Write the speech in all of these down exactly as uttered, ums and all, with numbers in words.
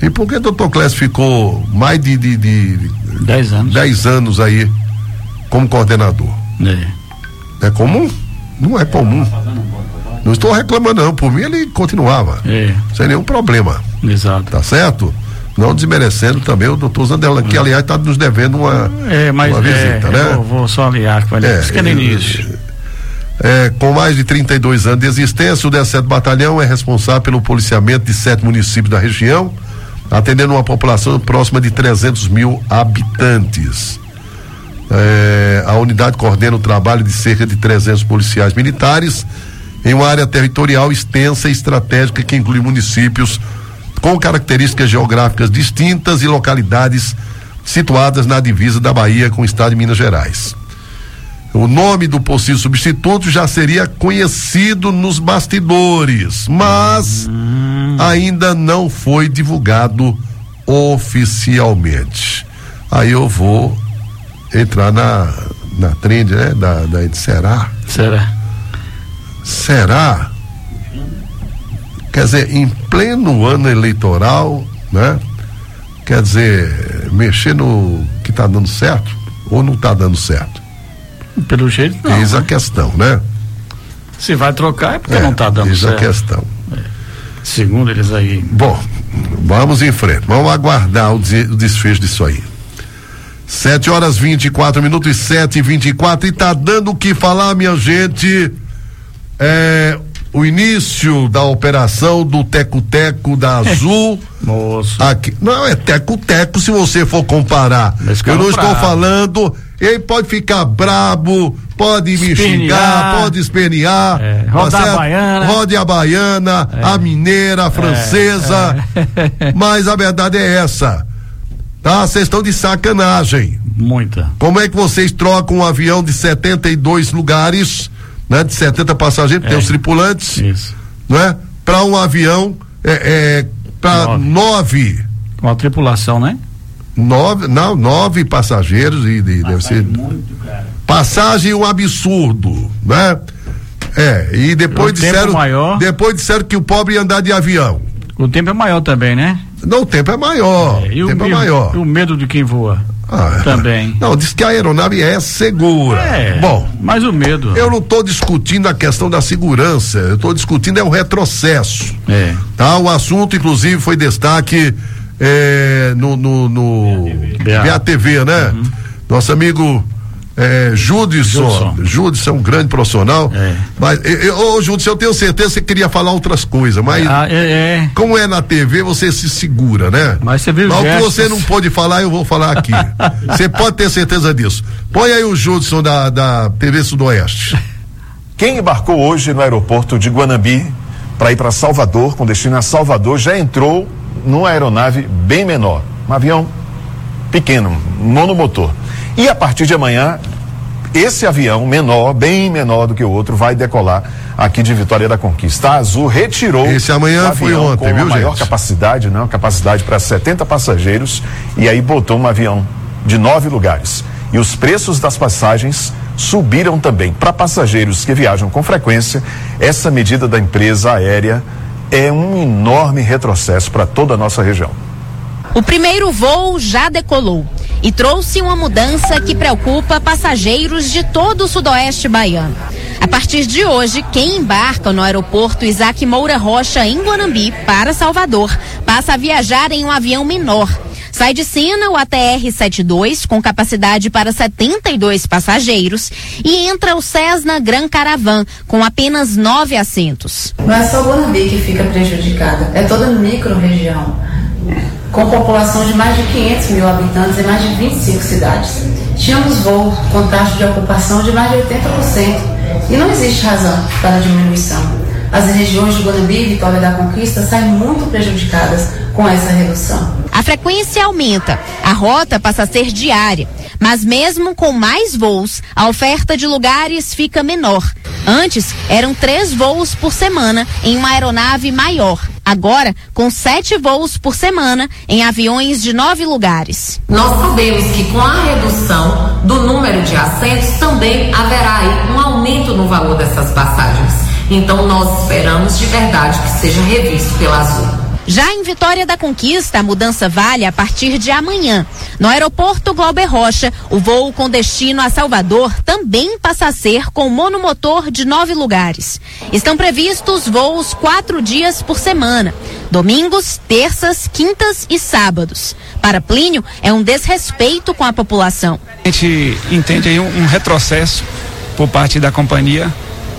E por que o doutor Clécio ficou mais de, de, de dez anos. dez anos aí como coordenador? É. É comum? Não é comum. Não estou reclamando não, por mim ele continuava. É. Sem nenhum problema. Exato. Tá certo? Não desmerecendo também o doutor Zanderlan, que aliás está nos devendo uma, é, mas, uma visita, é, né? Eu vou só aliar com ele, é, isso que é no início. É, com mais de trinta e dois anos de existência, o dezessete Batalhão é responsável pelo policiamento de sete municípios da região, atendendo uma população próxima de trezentos mil habitantes. É, a unidade coordena o trabalho de cerca de trezentos policiais militares em uma área territorial extensa e estratégica que inclui municípios com características geográficas distintas e localidades situadas na divisa da Bahia com o estado de Minas Gerais. O nome do possível substituto já seria conhecido nos bastidores, mas hum. ainda não foi divulgado oficialmente. Aí eu vou entrar na, na trend, né? Da, da será? Será? Será? Quer dizer, em pleno ano eleitoral, né? Quer dizer, mexer no que está dando certo ou não está dando certo? Pelo jeito não. Eis né? a questão, né? Se vai trocar é porque é, não está dando eis certo. Eis a questão. É. Segundo eles aí. Bom, vamos em frente. Vamos aguardar o, des- o desfecho disso aí. sete horas vinte e quatro minutos e sete e vinte e quatro e tá dando o que falar, minha gente. É, o início da operação do Teco-Teco da Azul. Moço. Aqui, não, é Teco-Teco se você for comparar. Eu não estou falando. Ele pode ficar brabo, pode me xingar, pode espernear. É, roda a baiana. Rode a baiana, é. a mineira, a francesa. É, é. Mas a verdade é essa. Tá? Vocês estão de sacanagem. Muita. Como é que vocês trocam um avião de setenta e dois lugares, né? De setenta passageiros, é. tem os tripulantes. Isso. Né? Para um avião, é, é, para nove. nove. Com a tripulação, né? Nove, não, nove passageiros e de, deve ser. Muito, cara. Passagem um absurdo, né? É, e depois disseram. Maior, depois disseram que o pobre ia andar de avião. O tempo é maior também, né? Não, o tempo é maior. É, e o tempo o, é maior. E o medo de quem voa. Ah, também. Não, diz que a aeronave é segura. É. Bom, mas o medo. Eu não estou discutindo a questão da segurança, eu estou discutindo é o retrocesso. É. Tá? O assunto, inclusive, foi destaque. É, no, no, no B A T V, né? Uhum. Nosso amigo é, Judson. Judson é um grande profissional. É. Mas, ô Judson, eu tenho certeza que você queria falar outras coisas, mas ah, é, é. como é na T V, você se segura, né? Mas você viu mas o que você não pode falar, eu vou falar aqui. Você pode ter certeza disso. Põe aí o Judson da, da T V Sudoeste. Quem embarcou hoje no aeroporto de Guanambi para ir para Salvador, com destino a Salvador, já entrou numa aeronave bem menor, um avião pequeno, monomotor. E a partir de amanhã, esse avião menor, bem menor do que o outro, vai decolar aqui de Vitória da Conquista. A Azul retirou esse amanhã foi ontem, com viu, a maior gente? capacidade, né? Uma capacidade para setenta passageiros, e aí botou um avião de nove lugares. E os preços das passagens subiram também. Para passageiros que viajam com frequência, essa medida da empresa aérea é um enorme retrocesso para toda a nossa região. O primeiro voo já decolou e trouxe uma mudança que preocupa passageiros de todo o sudoeste baiano. A partir de hoje, quem embarca no aeroporto Isaac Moura Rocha, em Guanambi, para Salvador, passa a viajar em um avião menor. Sai de cena o A T R setenta e dois, com capacidade para setenta e dois passageiros, e entra o Cessna Gran Caravan, com apenas nove assentos. Não é só Guanambi que fica prejudicada, é toda a micro-região, com população de mais de quinhentos mil habitantes em mais de vinte e cinco cidades. Tínhamos voos com taxa de ocupação de mais de oitenta por cento, e não existe razão para a diminuição. As regiões de Guanambi e Vitória da Conquista saem muito prejudicadas com essa redução. A frequência aumenta, a rota passa a ser diária, mas mesmo com mais voos, a oferta de lugares fica menor. Antes, eram três voos por semana em uma aeronave maior. Agora, com sete voos por semana em aviões de nove lugares. Nós sabemos que com a redução do número de assentos também haverá aí um aumento no valor dessas passagens. Então nós esperamos de verdade que seja revisto pela Azul. Já em Vitória da Conquista, a mudança vale a partir de amanhã. No aeroporto Glauber Rocha, o voo com destino a Salvador também passa a ser com monomotor de nove lugares. Estão previstos voos quatro dias por semana: domingos, terças, quintas e sábados. Para Plínio, é um desrespeito com a população. A gente entende aí um, um retrocesso por parte da companhia.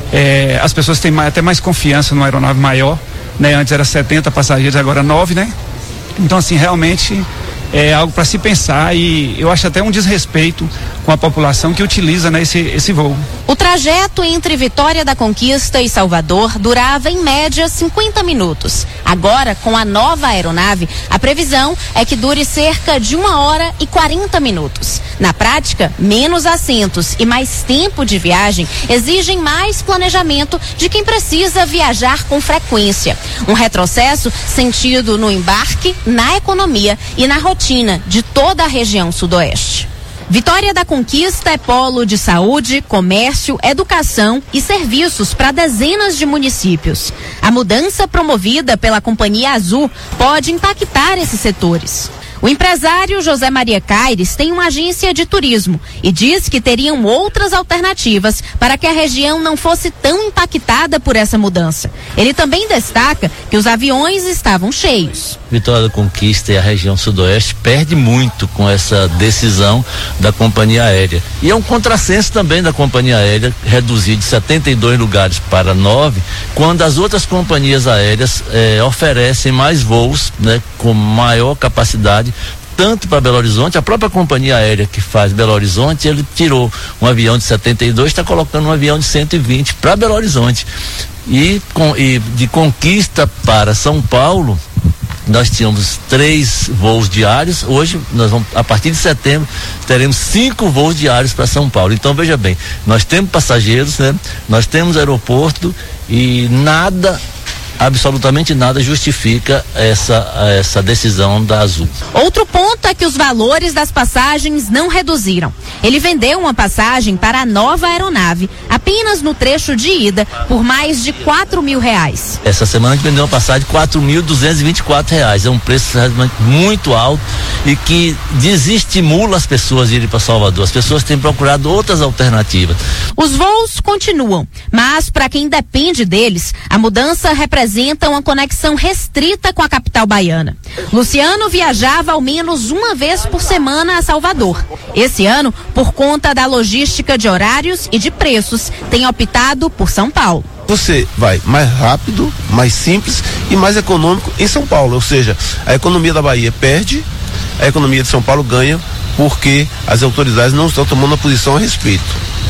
É, as pessoas têm mais, até mais confiança numa aeronave maior, né? Antes era setenta passageiros, agora nove, né? Então, assim, realmente é algo para se pensar, e eu acho até um desrespeito com a população que utiliza, né, esse, esse voo. O trajeto entre Vitória da Conquista e Salvador durava em média cinquenta minutos. Agora, com a nova aeronave, a previsão é que dure cerca de uma hora e quarenta minutos. Na prática, menos assentos e mais tempo de viagem exigem mais planejamento de quem precisa viajar com frequência. Um retrocesso sentido no embarque, na economia e na rotina de toda a região sudoeste. Vitória da Conquista é polo de saúde, comércio, educação e serviços para dezenas de municípios. A mudança promovida pela Companhia Azul pode impactar esses setores. O empresário José Maria Caires tem uma agência de turismo e diz que teriam outras alternativas para que a região não fosse tão impactada por essa mudança. Ele também destaca que os aviões estavam cheios. Vitória da Conquista e a região sudoeste perde muito com essa decisão da companhia aérea. E é um contrassenso também da companhia aérea reduzir de setenta e dois lugares para nove, quando as outras companhias aéreas eh, oferecem mais voos, né, com maior capacidade, tanto para Belo Horizonte. A própria companhia aérea que faz Belo Horizonte, ele tirou um avião de setenta e dois, está colocando um avião de cento e vinte para Belo Horizonte. E, com, e de Conquista para São Paulo, nós tínhamos três voos diários. Hoje, nós vamos, a partir de setembro, teremos cinco voos diários para São Paulo. Então, veja bem, nós temos passageiros, né? Nós temos aeroporto, e nada, absolutamente nada justifica essa, essa decisão da Azul. Outro ponto é que os valores das passagens não reduziram. Ele vendeu uma passagem para a nova aeronave, apenas no trecho de ida, por mais de quatro mil reais. Essa semana a gente vendeu uma passagem de quatro mil duzentos e vinte e quatro reais. É um preço muito alto e que desestimula as pessoas de irem para Salvador. As pessoas têm procurado outras alternativas. Os voos continuam, mas para quem depende deles, a mudança representa uma conexão restrita com a capital baiana. Luciano viajava ao menos uma vez por semana a Salvador. Esse ano, por conta da logística de horários e de preços, tem optado por São Paulo. Você vai mais rápido, mais simples e mais econômico em São Paulo, ou seja, a economia da Bahia perde, a economia de São Paulo ganha, porque as autoridades não estão tomando uma posição a respeito.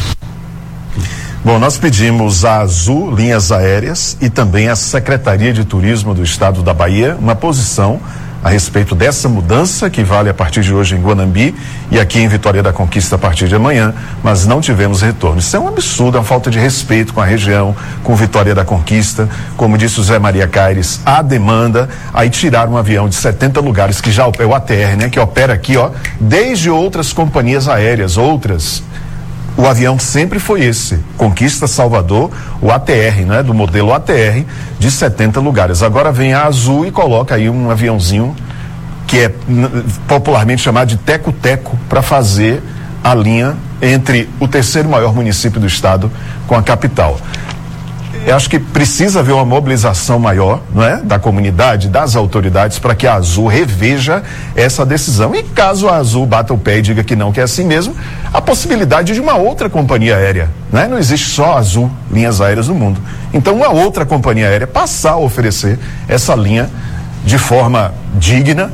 Bom, nós pedimos à Azul Linhas Aéreas e também à Secretaria de Turismo do Estado da Bahia uma posição a respeito dessa mudança que vale a partir de hoje em Guanambi e aqui em Vitória da Conquista a partir de amanhã, mas não tivemos retorno. Isso é um absurdo, é uma falta de respeito com a região, com Vitória da Conquista. Como disse o Zé Maria Caires, há demanda, aí tiraram um avião de setenta lugares que já opera, o A T R, né, que opera aqui, ó, desde outras companhias aéreas, outras. O avião sempre foi esse, Conquista Salvador, o A T R, né? Do modelo A T R, de setenta lugares. Agora vem a Azul e coloca aí um aviãozinho que é popularmente chamado de teco-teco para fazer a linha entre o terceiro maior município do estado com a capital. Eu acho que precisa haver uma mobilização maior, não é? Da comunidade, das autoridades, para que a Azul reveja essa decisão. E caso a Azul bata o pé e diga que não, que é assim mesmo, a possibilidade de uma outra companhia aérea, né? Não existe só a Azul Linhas Aéreas no mundo. Então, uma outra companhia aérea passar a oferecer essa linha de forma digna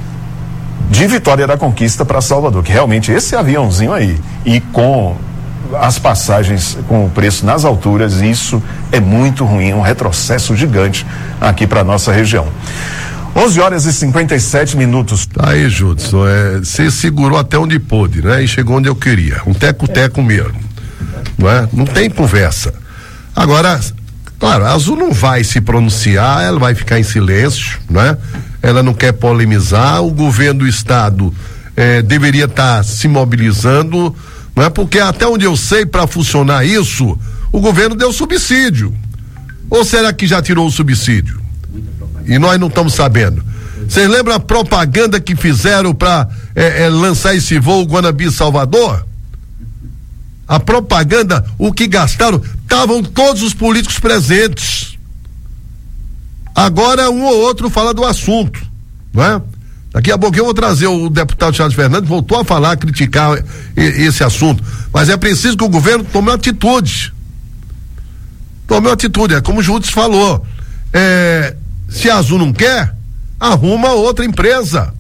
de Vitória da Conquista para Salvador, que realmente esse aviãozinho aí, e com as passagens com o preço nas alturas, isso é muito ruim, um retrocesso gigante aqui para nossa região. onze horas e cinquenta e sete minutos. Aí, Judson, é, você segurou até onde pôde, né? E chegou onde eu queria, um teco-teco mesmo, não é? Não tem conversa. Agora, claro, a Azul não vai se pronunciar, ela vai ficar em silêncio, né? Ela não quer polemizar, o governo do estado eh, deveria estar tá se mobilizando, não é? Porque até onde eu sei, para funcionar isso, o governo deu subsídio. Ou será que já tirou o subsídio? e nós não estamos sabendo. Vocês lembram a propaganda que fizeram para é, é, lançar esse voo Guanambi-Salvador? A propaganda, o que gastaram, estavam todos os políticos presentes. Agora um ou outro fala do assunto, não é? Daqui a pouco eu vou trazer o deputado Charles Fernandes, voltou a falar, a criticar esse assunto, mas é preciso que o governo tome atitude. Tome atitude, é como o Júdice falou, é, se a Azul não quer, arruma outra empresa.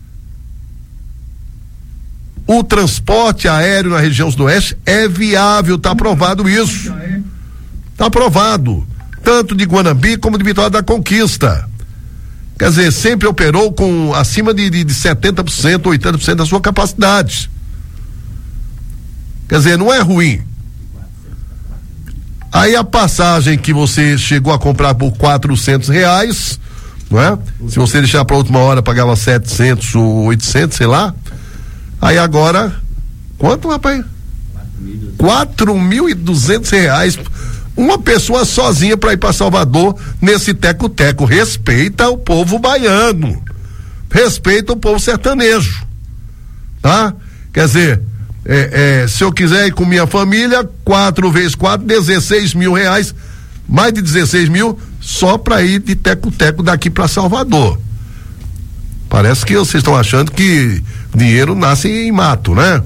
O transporte aéreo na região sudoeste é viável, está aprovado isso. Está aprovado, tanto de Guanambi como de Vitória da Conquista. Quer dizer, sempre operou com acima de, de, de setenta por cento, oitenta por cento da sua capacidade. Quer dizer, não é ruim. Aí a passagem que você chegou a comprar por quatrocentos reais, não é? Se você deixar para última hora, pagava setecentos ou oitocentos, sei lá. Aí agora, quanto, rapaz? quatro mil e duzentos reais. Uma pessoa sozinha para ir para Salvador nesse teco-teco. Respeita o povo baiano, respeita o povo sertanejo, tá? Quer dizer, é, é, se eu quiser ir com minha família, quatro vezes quatro, dezesseis mil reais, mais de dezesseis mil só para ir de teco-teco daqui para Salvador. Parece que vocês estão achando que dinheiro nasce em mato, né?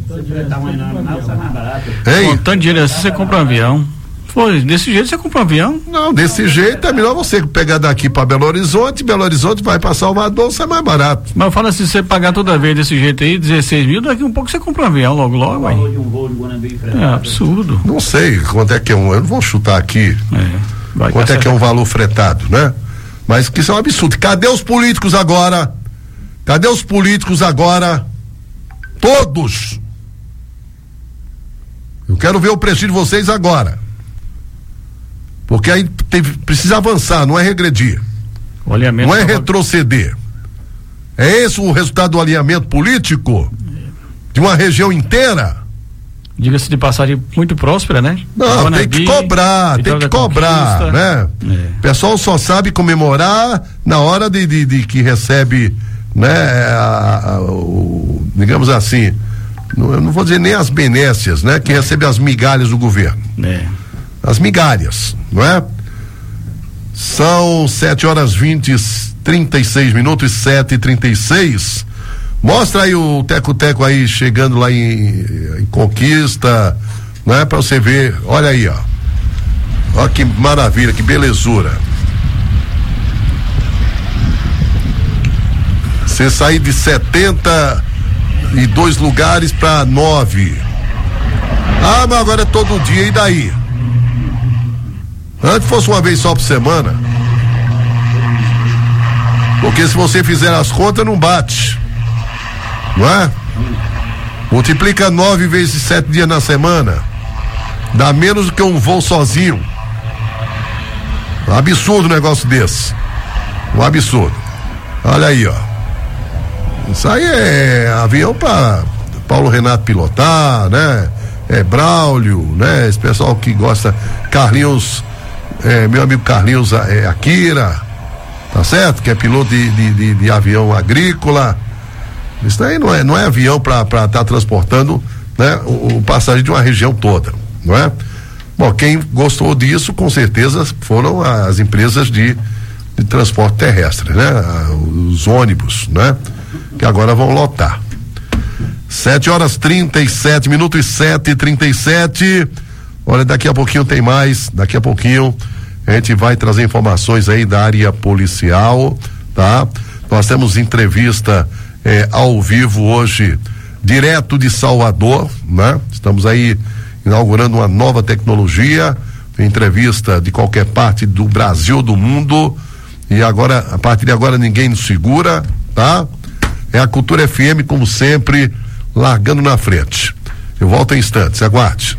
Com tanto dinheiro assim, você compra um avião. Foi, desse jeito você compra um avião? Não, desse jeito é melhor você pegar daqui para Belo Horizonte, Belo Horizonte vai para Salvador, sai mais barato. Mas eu falo assim, se você pagar toda vez desse jeito aí, dezesseis mil, daqui um pouco você compra um avião logo logo. Aí. De um voo de Guanambi, é absurdo. Não sei quanto é que é um, eu não vou chutar aqui. É, quanto é que é um valor fretado, né? Mas que isso é um absurdo. Cadê os políticos agora? Cadê os políticos agora? Todos. Eu quero ver o prestígio de vocês agora. Porque aí teve, precisa avançar, não é regredir. O alinhamento não é retroceder. É esse o resultado do alinhamento político de uma região inteira? Diga-se de passagem, muito próspera, né? Não, Guanambi, tem que cobrar, tem que cobrar, Conquista, né? É. O pessoal só sabe comemorar na hora de, de, de que recebe, né? A, a, o, digamos assim, não, eu não vou dizer nem as benécias, né? Que é. recebe as migalhas do governo. É. As migalhas, não é? São sete horas vinte, trinta e seis minutos, sete e trinta e seis. Mostra aí o teco-teco aí chegando lá em, em Conquista, não é? Pra você ver, olha aí, ó. Olha que maravilha, que belezura. Você sair de setenta e dois lugares para nove. Ah, mas agora é todo dia, e daí? Antes fosse uma vez só por semana. Porque se você fizer as contas, não bate. Não é? Multiplica nove vezes sete dias na semana. Dá menos do que um voo sozinho. Um absurdo um negócio desse. Um absurdo. Olha aí, ó. Isso aí é avião para Paulo Renato pilotar, né? É Braulio, né? Esse pessoal que gosta. Carlinhos. É, meu amigo Carlinhos é, Akira, tá certo? Que é piloto de, de, de, de avião agrícola. Isso aí não é, não é avião para estar tá transportando, né, o, o passageiro de uma região toda, não é? Bom, quem gostou disso, com certeza, foram as empresas de, de transporte terrestre, né? Os ônibus, né? Que agora vão lotar. sete horas trinta e sete minutos, sete e trinta e sete. Olha, daqui a pouquinho tem mais, daqui a pouquinho a gente vai trazer informações aí da área policial, tá? Nós temos entrevista eh, ao vivo hoje, direto de Salvador, né? Estamos aí inaugurando uma nova tecnologia, entrevista de qualquer parte do Brasil, do mundo, e agora, a partir de agora ninguém nos segura, tá? É a Cultura F M, como sempre, largando na frente. Eu volto em instantes, aguarde.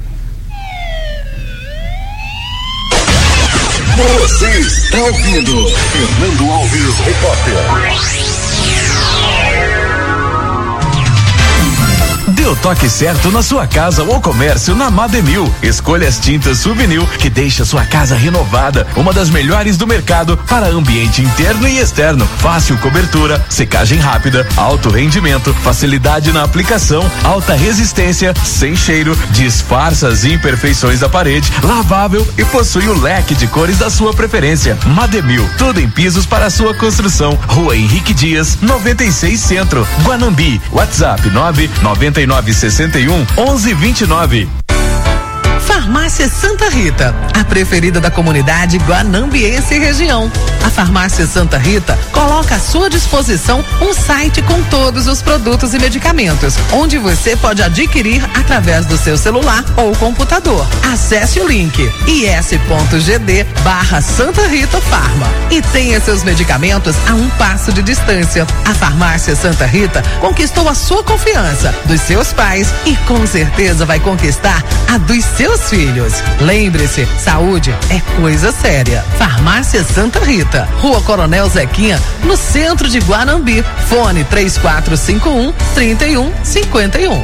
Você está ouvindo Fernando Alves, repórter. o toque certo na sua casa ou comércio na Mademil. Escolha as tintas Souvenir que deixa sua casa renovada. Uma das melhores do mercado para ambiente interno e externo. Fácil cobertura, secagem rápida, alto rendimento, facilidade na aplicação, alta resistência, sem cheiro, disfarça as imperfeições da parede, lavável e possui o leque de cores da sua preferência. Mademil, tudo em pisos para a sua construção. Rua Henrique Dias, noventa e seis Centro, Guanambi. WhatsApp nove nove nove seis um onze vinte e nove. Farmácia Santa Rita, a preferida da comunidade guanambiense e região. A Farmácia Santa Rita coloca à sua disposição um site com todos os produtos e medicamentos, onde você pode adquirir através do seu celular ou computador. Acesse o link is.gd barra Santa Rita Farma e tenha seus medicamentos a um passo de distância. A Farmácia Santa Rita conquistou a sua confiança, dos seus pais e com certeza vai conquistar a dos seus filhos. Lembre-se, saúde é coisa séria. Farmácia Santa Rita, Rua Coronel Zequinha, no centro de Guanambi. Fone três quatro cinco um, três um cinco um.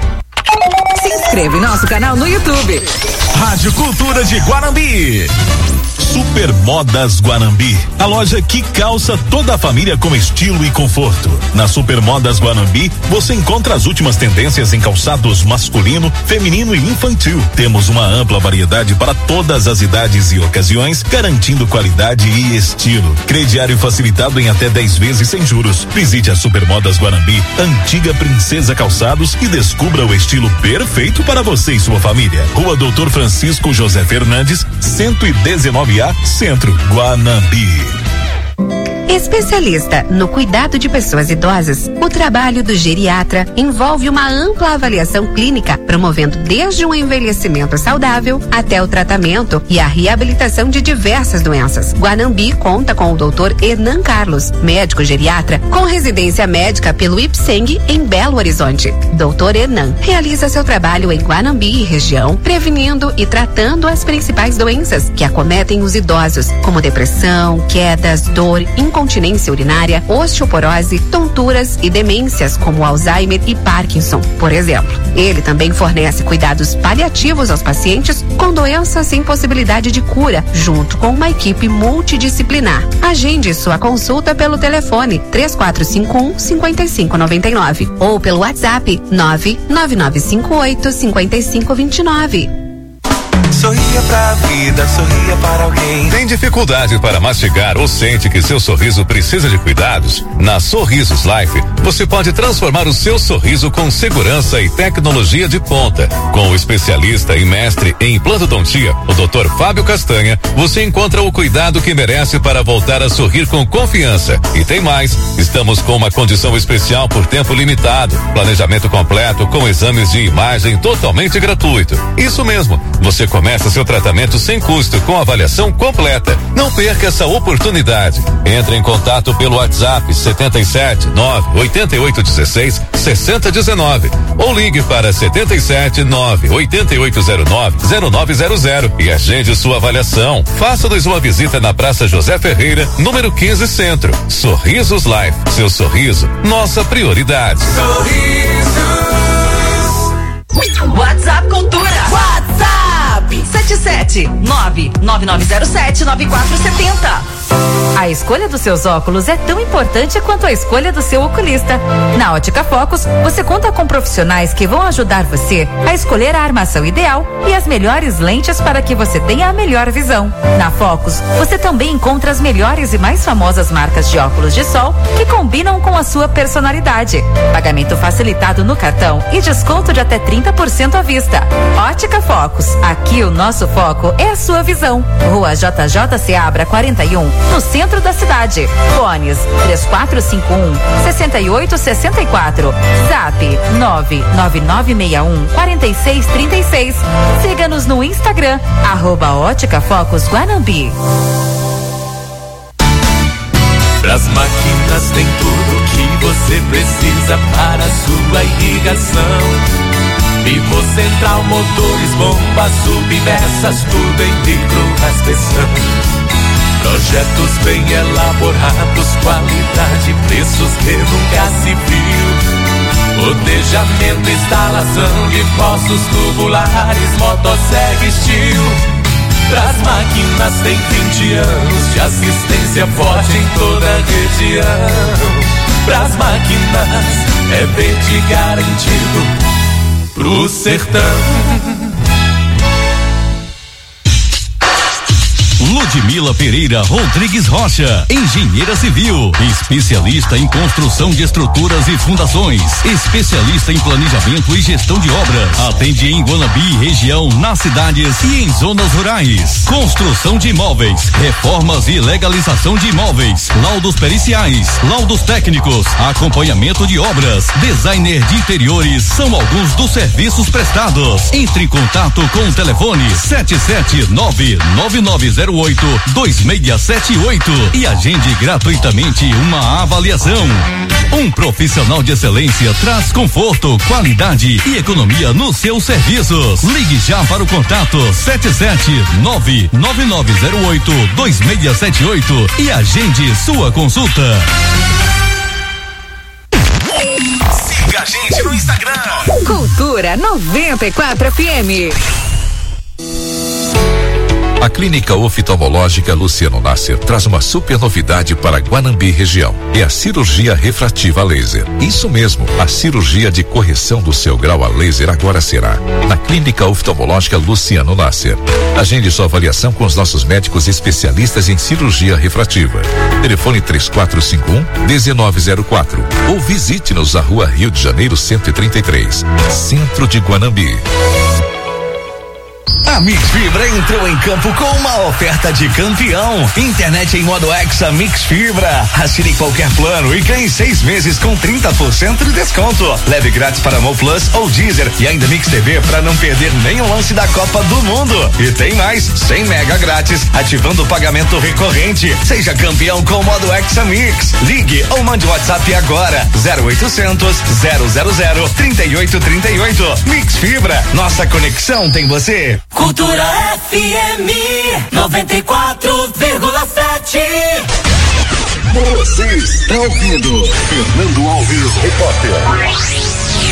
Se inscreve em nosso canal no YouTube. Rádio Cultura de Guanambi. Super Modas Guanambi, a loja que calça toda a família com estilo e conforto. Na Super Modas Guanambi, você encontra as últimas tendências em calçados masculino, feminino e infantil. Temos uma ampla variedade para todas as idades e ocasiões, garantindo qualidade e estilo. Crediário facilitado em até dez vezes sem juros. Visite a Super Modas Guanambi, antiga Princesa Calçados, e descubra o estilo perfeito para você e sua família. Rua Doutor Francisco José Fernandes, cento e dezenove A, Centro, Guanambi. Especialista no cuidado de pessoas idosas, o trabalho do geriatra envolve uma ampla avaliação clínica, promovendo desde um envelhecimento saudável até o tratamento e a reabilitação de diversas doenças. Guanambi conta com o doutor Hernan Carlos, médico geriatra com residência médica pelo IPSENG em Belo Horizonte. doutor Hernan realiza seu trabalho em Guanambi e região, prevenindo e tratando as principais doenças que acometem os idosos, como depressão, quedas, dor, incontinência urinária, osteoporose, tonturas e demências como Alzheimer e Parkinson, por exemplo. Ele também fornece cuidados paliativos aos pacientes com doenças sem possibilidade de cura, junto com uma equipe multidisciplinar. Agende sua consulta pelo telefone três quatro cinco um, cinco cinco nove nove ou pelo WhatsApp nove nove nove cinco oito, cinco cinco dois nove. Sorria pra vida, sorria para alguém. Tem dificuldade para mastigar ou sente que seu sorriso precisa de cuidados? Na Sorrisos Life, você pode transformar o seu sorriso com segurança e tecnologia de ponta. Com o especialista e mestre em implantodontia, o doutor Fábio Castanha, você encontra o cuidado que merece para voltar a sorrir com confiança. E tem mais, estamos com uma condição especial por tempo limitado. Planejamento completo com exames de imagem totalmente gratuito. Isso mesmo, você começa seu tratamento sem custo, com avaliação completa. Não perca essa oportunidade. Entre em contato pelo WhatsApp setenta e sete, nove oito oito um seis, seis zero um nove ou ligue para setenta e sete, nove oito oito zero nove, zero nove zero zero e agende sua avaliação. Faça-nos uma visita na Praça José Ferreira, número quinze Centro. Sorrisos Life, seu sorriso, nossa prioridade. Sorrisos. WhatsApp Cultura. WhatsApp sete sete nove nove nove zero sete nove quatro sete zero. A escolha dos seus óculos é tão importante quanto a escolha do seu oculista. Na Ótica Focus, você conta com profissionais que vão ajudar você a escolher a armação ideal e as melhores lentes para que você tenha a melhor visão. Na Focus, você também encontra as melhores e mais famosas marcas de óculos de sol que combinam com a sua personalidade. Pagamento facilitado no cartão e desconto de até trinta por cento à vista. Ótica Focus, aqui o nosso foco é a sua visão. Rua J J Seabra quarenta e um, no centro da cidade. Fones três quatro cinco um, seis oito seis quatro. Zap nove nove nove seis um, quatro seis três seis. Siga-nos no Instagram, arroba Ótica Focus Guanambi. Pras máquinas tem tudo que você precisa para a sua irrigação. Vivo Central, motores, bombas, submersas, tudo em micro-raspeção. Projetos bem elaborados, qualidade, preços que nunca se viu. Rotejamento, instalação de poços tubulares, motosserra Steel. Pras máquinas tem vinte anos de assistência forte em toda a região. Pras máquinas é verde garantido pro sertão. Ludmila Pereira Rodrigues Rocha, engenheira civil, especialista em construção de estruturas e fundações, especialista em planejamento e gestão de obras. Atende em Guanambi, região, nas cidades e em zonas rurais. Construção de imóveis, reformas e legalização de imóveis, laudos periciais, laudos técnicos, acompanhamento de obras, designer de interiores, são alguns dos serviços prestados. Entre em contato com o telefone sete sete nove nove nove zero oito dois seis sete oito e agende gratuitamente uma avaliação. Um profissional de excelência traz conforto, qualidade e economia nos seus serviços. Ligue já para o contato sete sete nove nove nove zero oito dois seis sete oito e agende sua consulta. Siga a gente no Instagram. Cultura noventa e quatro F M. A Clínica Oftalmológica Luciano Nasser traz uma super novidade para Guanambi região. É a cirurgia refrativa a laser. Isso mesmo, a cirurgia de correção do seu grau a laser agora será na Clínica Oftalmológica Luciano Nasser. Agende sua avaliação com os nossos médicos especialistas em cirurgia refrativa. Telefone três quatro cinco um um nove zero quatro ou visite-nos na Rua Rio de Janeiro cento e trinta e três, Centro de Guanambi. A Mix Fibra entrou em campo com uma oferta de campeão. Internet em modo Hexa Mix Fibra. Assine qualquer plano e ganhe seis meses com trinta por cento de desconto. Leve grátis para Mo Plus ou Deezer e ainda Mix T V para não perder nenhum lance da Copa do Mundo. E tem mais, cem mega grátis, ativando o pagamento recorrente. Seja campeão com o modo Hexa Mix. Ligue ou mande WhatsApp agora. zero oitocentos zero zero zero trinta e oito trinta e oito. Mix Fibra. Nossa conexão tem você. Cultura F M noventa e quatro vírgula sete. Você está ouvindo Fernando Alves, repórter.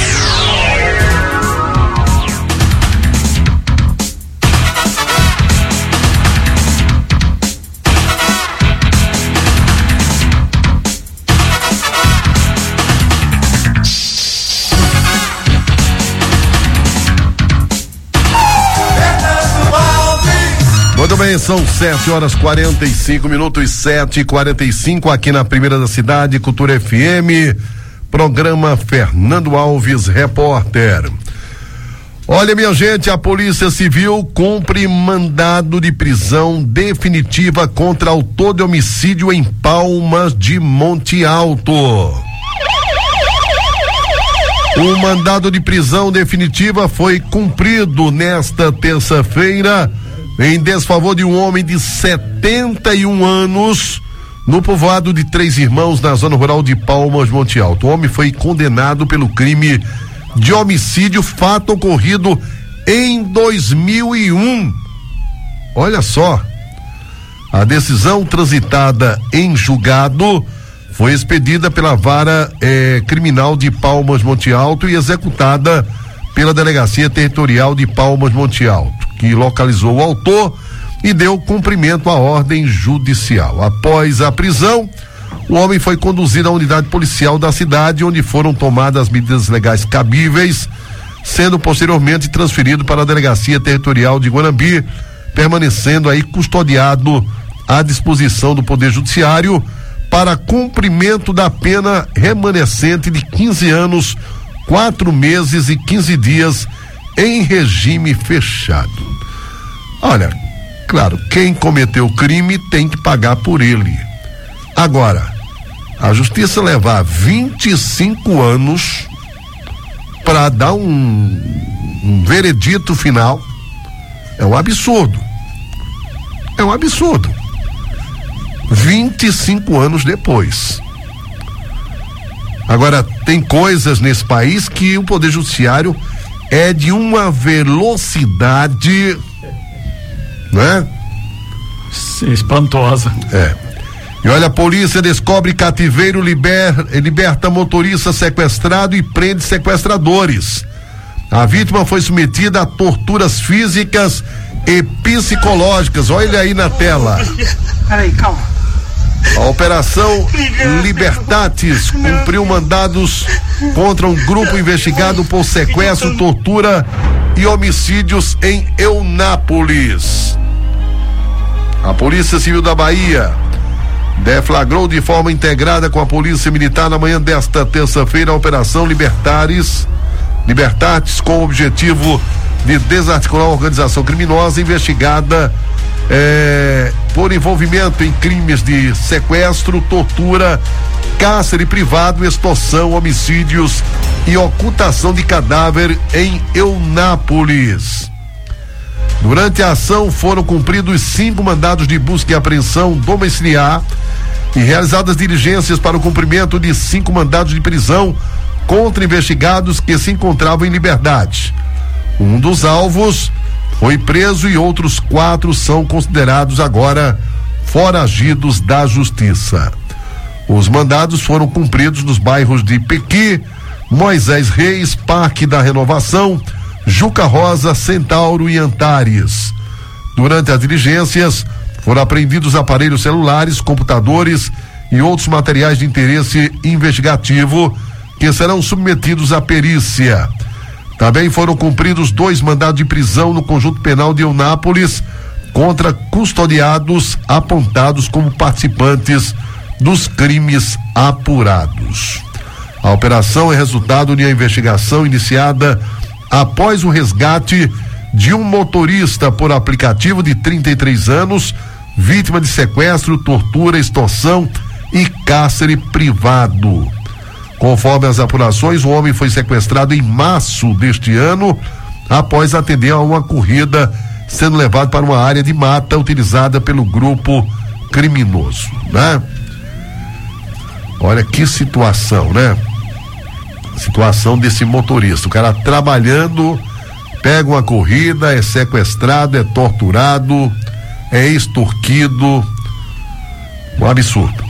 Muito bem, são sete horas quarenta e cinco minutos, sete e quarenta e cinco aqui na Primeira da Cidade, Cultura F M, programa Fernando Alves, repórter. Olha, minha gente, a Polícia Civil cumpre mandado de prisão definitiva contra autor de homicídio em Palmas de Monte Alto. O mandado de prisão definitiva foi cumprido nesta terça-feira em desfavor de um homem de setenta e um anos no povoado de Três Irmãos, na zona rural de Palmas de Monte Alto. O homem foi condenado pelo crime de homicídio, fato ocorrido em dois mil e um. Olha só, a decisão transitada em julgado foi expedida pela vara eh, criminal de Palmas de Monte Alto e executada pela Delegacia Territorial de Palmas de Monte Alto, que localizou o autor e deu cumprimento à ordem judicial. Após a prisão, o homem foi conduzido à unidade policial da cidade, onde foram tomadas as medidas legais cabíveis, sendo posteriormente transferido para a Delegacia Territorial de Guanambi, permanecendo aí custodiado à disposição do Poder Judiciário para cumprimento da pena remanescente de quinze anos, quatro meses e quinze dias em regime fechado. Olha, claro, quem cometeu o crime tem que pagar por ele. Agora, a justiça levar vinte e cinco anos para dar um, um veredito final é um absurdo. É um absurdo. vinte e cinco anos depois. Agora, tem coisas nesse país que o Poder Judiciário é de uma velocidade, né? Espantosa. É. E olha, a polícia descobre cativeiro, liber, liberta motorista sequestrado e prende sequestradores. A vítima foi submetida a torturas físicas e psicológicas. Olha ele aí na tela. Peraí, calma. A Operação Libertatis cumpriu mandados contra um grupo investigado por sequestro, tortura e homicídios em Eunápolis. A Polícia Civil da Bahia deflagrou de forma integrada com a Polícia Militar na manhã desta terça-feira a Operação Libertatis, Libertatis com o objetivo de desarticular a organização criminosa investigada eh, por envolvimento em crimes de sequestro, tortura, cárcere privado, extorsão, homicídios e ocultação de cadáver em Eunápolis. Durante a ação foram cumpridos cinco mandados de busca e apreensão domiciliar e realizadas diligências para o cumprimento de cinco mandados de prisão contra investigados que se encontravam em liberdade. Um dos alvos foi preso e outros quatro são considerados agora foragidos da justiça. Os mandados foram cumpridos nos bairros de Pequi, Moisés Reis, Parque da Renovação, Juca Rosa, Centauro e Antares. Durante as diligências, foram apreendidos aparelhos celulares, computadores e outros materiais de interesse investigativo que serão submetidos à perícia. Também foram cumpridos dois mandados de prisão no conjunto penal de Eunápolis contra custodiados apontados como participantes dos crimes apurados. A operação é resultado de uma investigação iniciada após o resgate de um motorista por aplicativo de trinta e três anos, vítima de sequestro, tortura, extorsão e cárcere privado. Conforme as apurações, o homem foi sequestrado em março deste ano, após atender a uma corrida, sendo levado para uma área de mata utilizada pelo grupo criminoso, né? Olha que situação, né? Situação desse motorista, o cara trabalhando, pega uma corrida, é sequestrado, é torturado, é extorquido, um absurdo.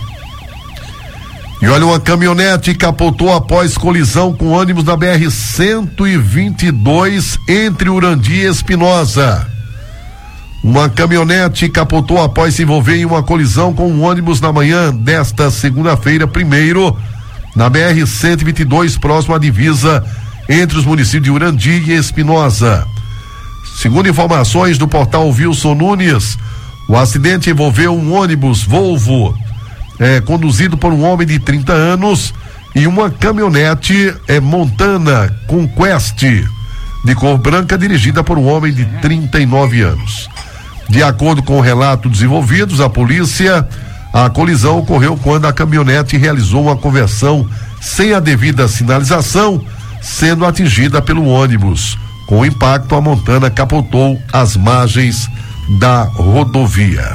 E olha, uma caminhonete capotou após colisão com ônibus na B R cento e vinte e dois entre Urandi e Espinosa. Uma caminhonete capotou após se envolver em uma colisão com um ônibus na manhã desta segunda-feira, primeiro, na B R cento e vinte e dois, próximo à divisa entre os municípios de Urandi e Espinosa. Segundo informações do portal Wilson Nunes, o acidente envolveu um ônibus Volvo é, conduzido por um homem de trinta anos e uma caminhonete é, Montana com Quest de cor branca dirigida por um homem de trinta e nove anos. De acordo com o relato desenvolvidos, a polícia, a colisão ocorreu quando a caminhonete realizou uma conversão sem a devida sinalização, sendo atingida pelo ônibus. Com o impacto, a Montana capotou às margens da rodovia.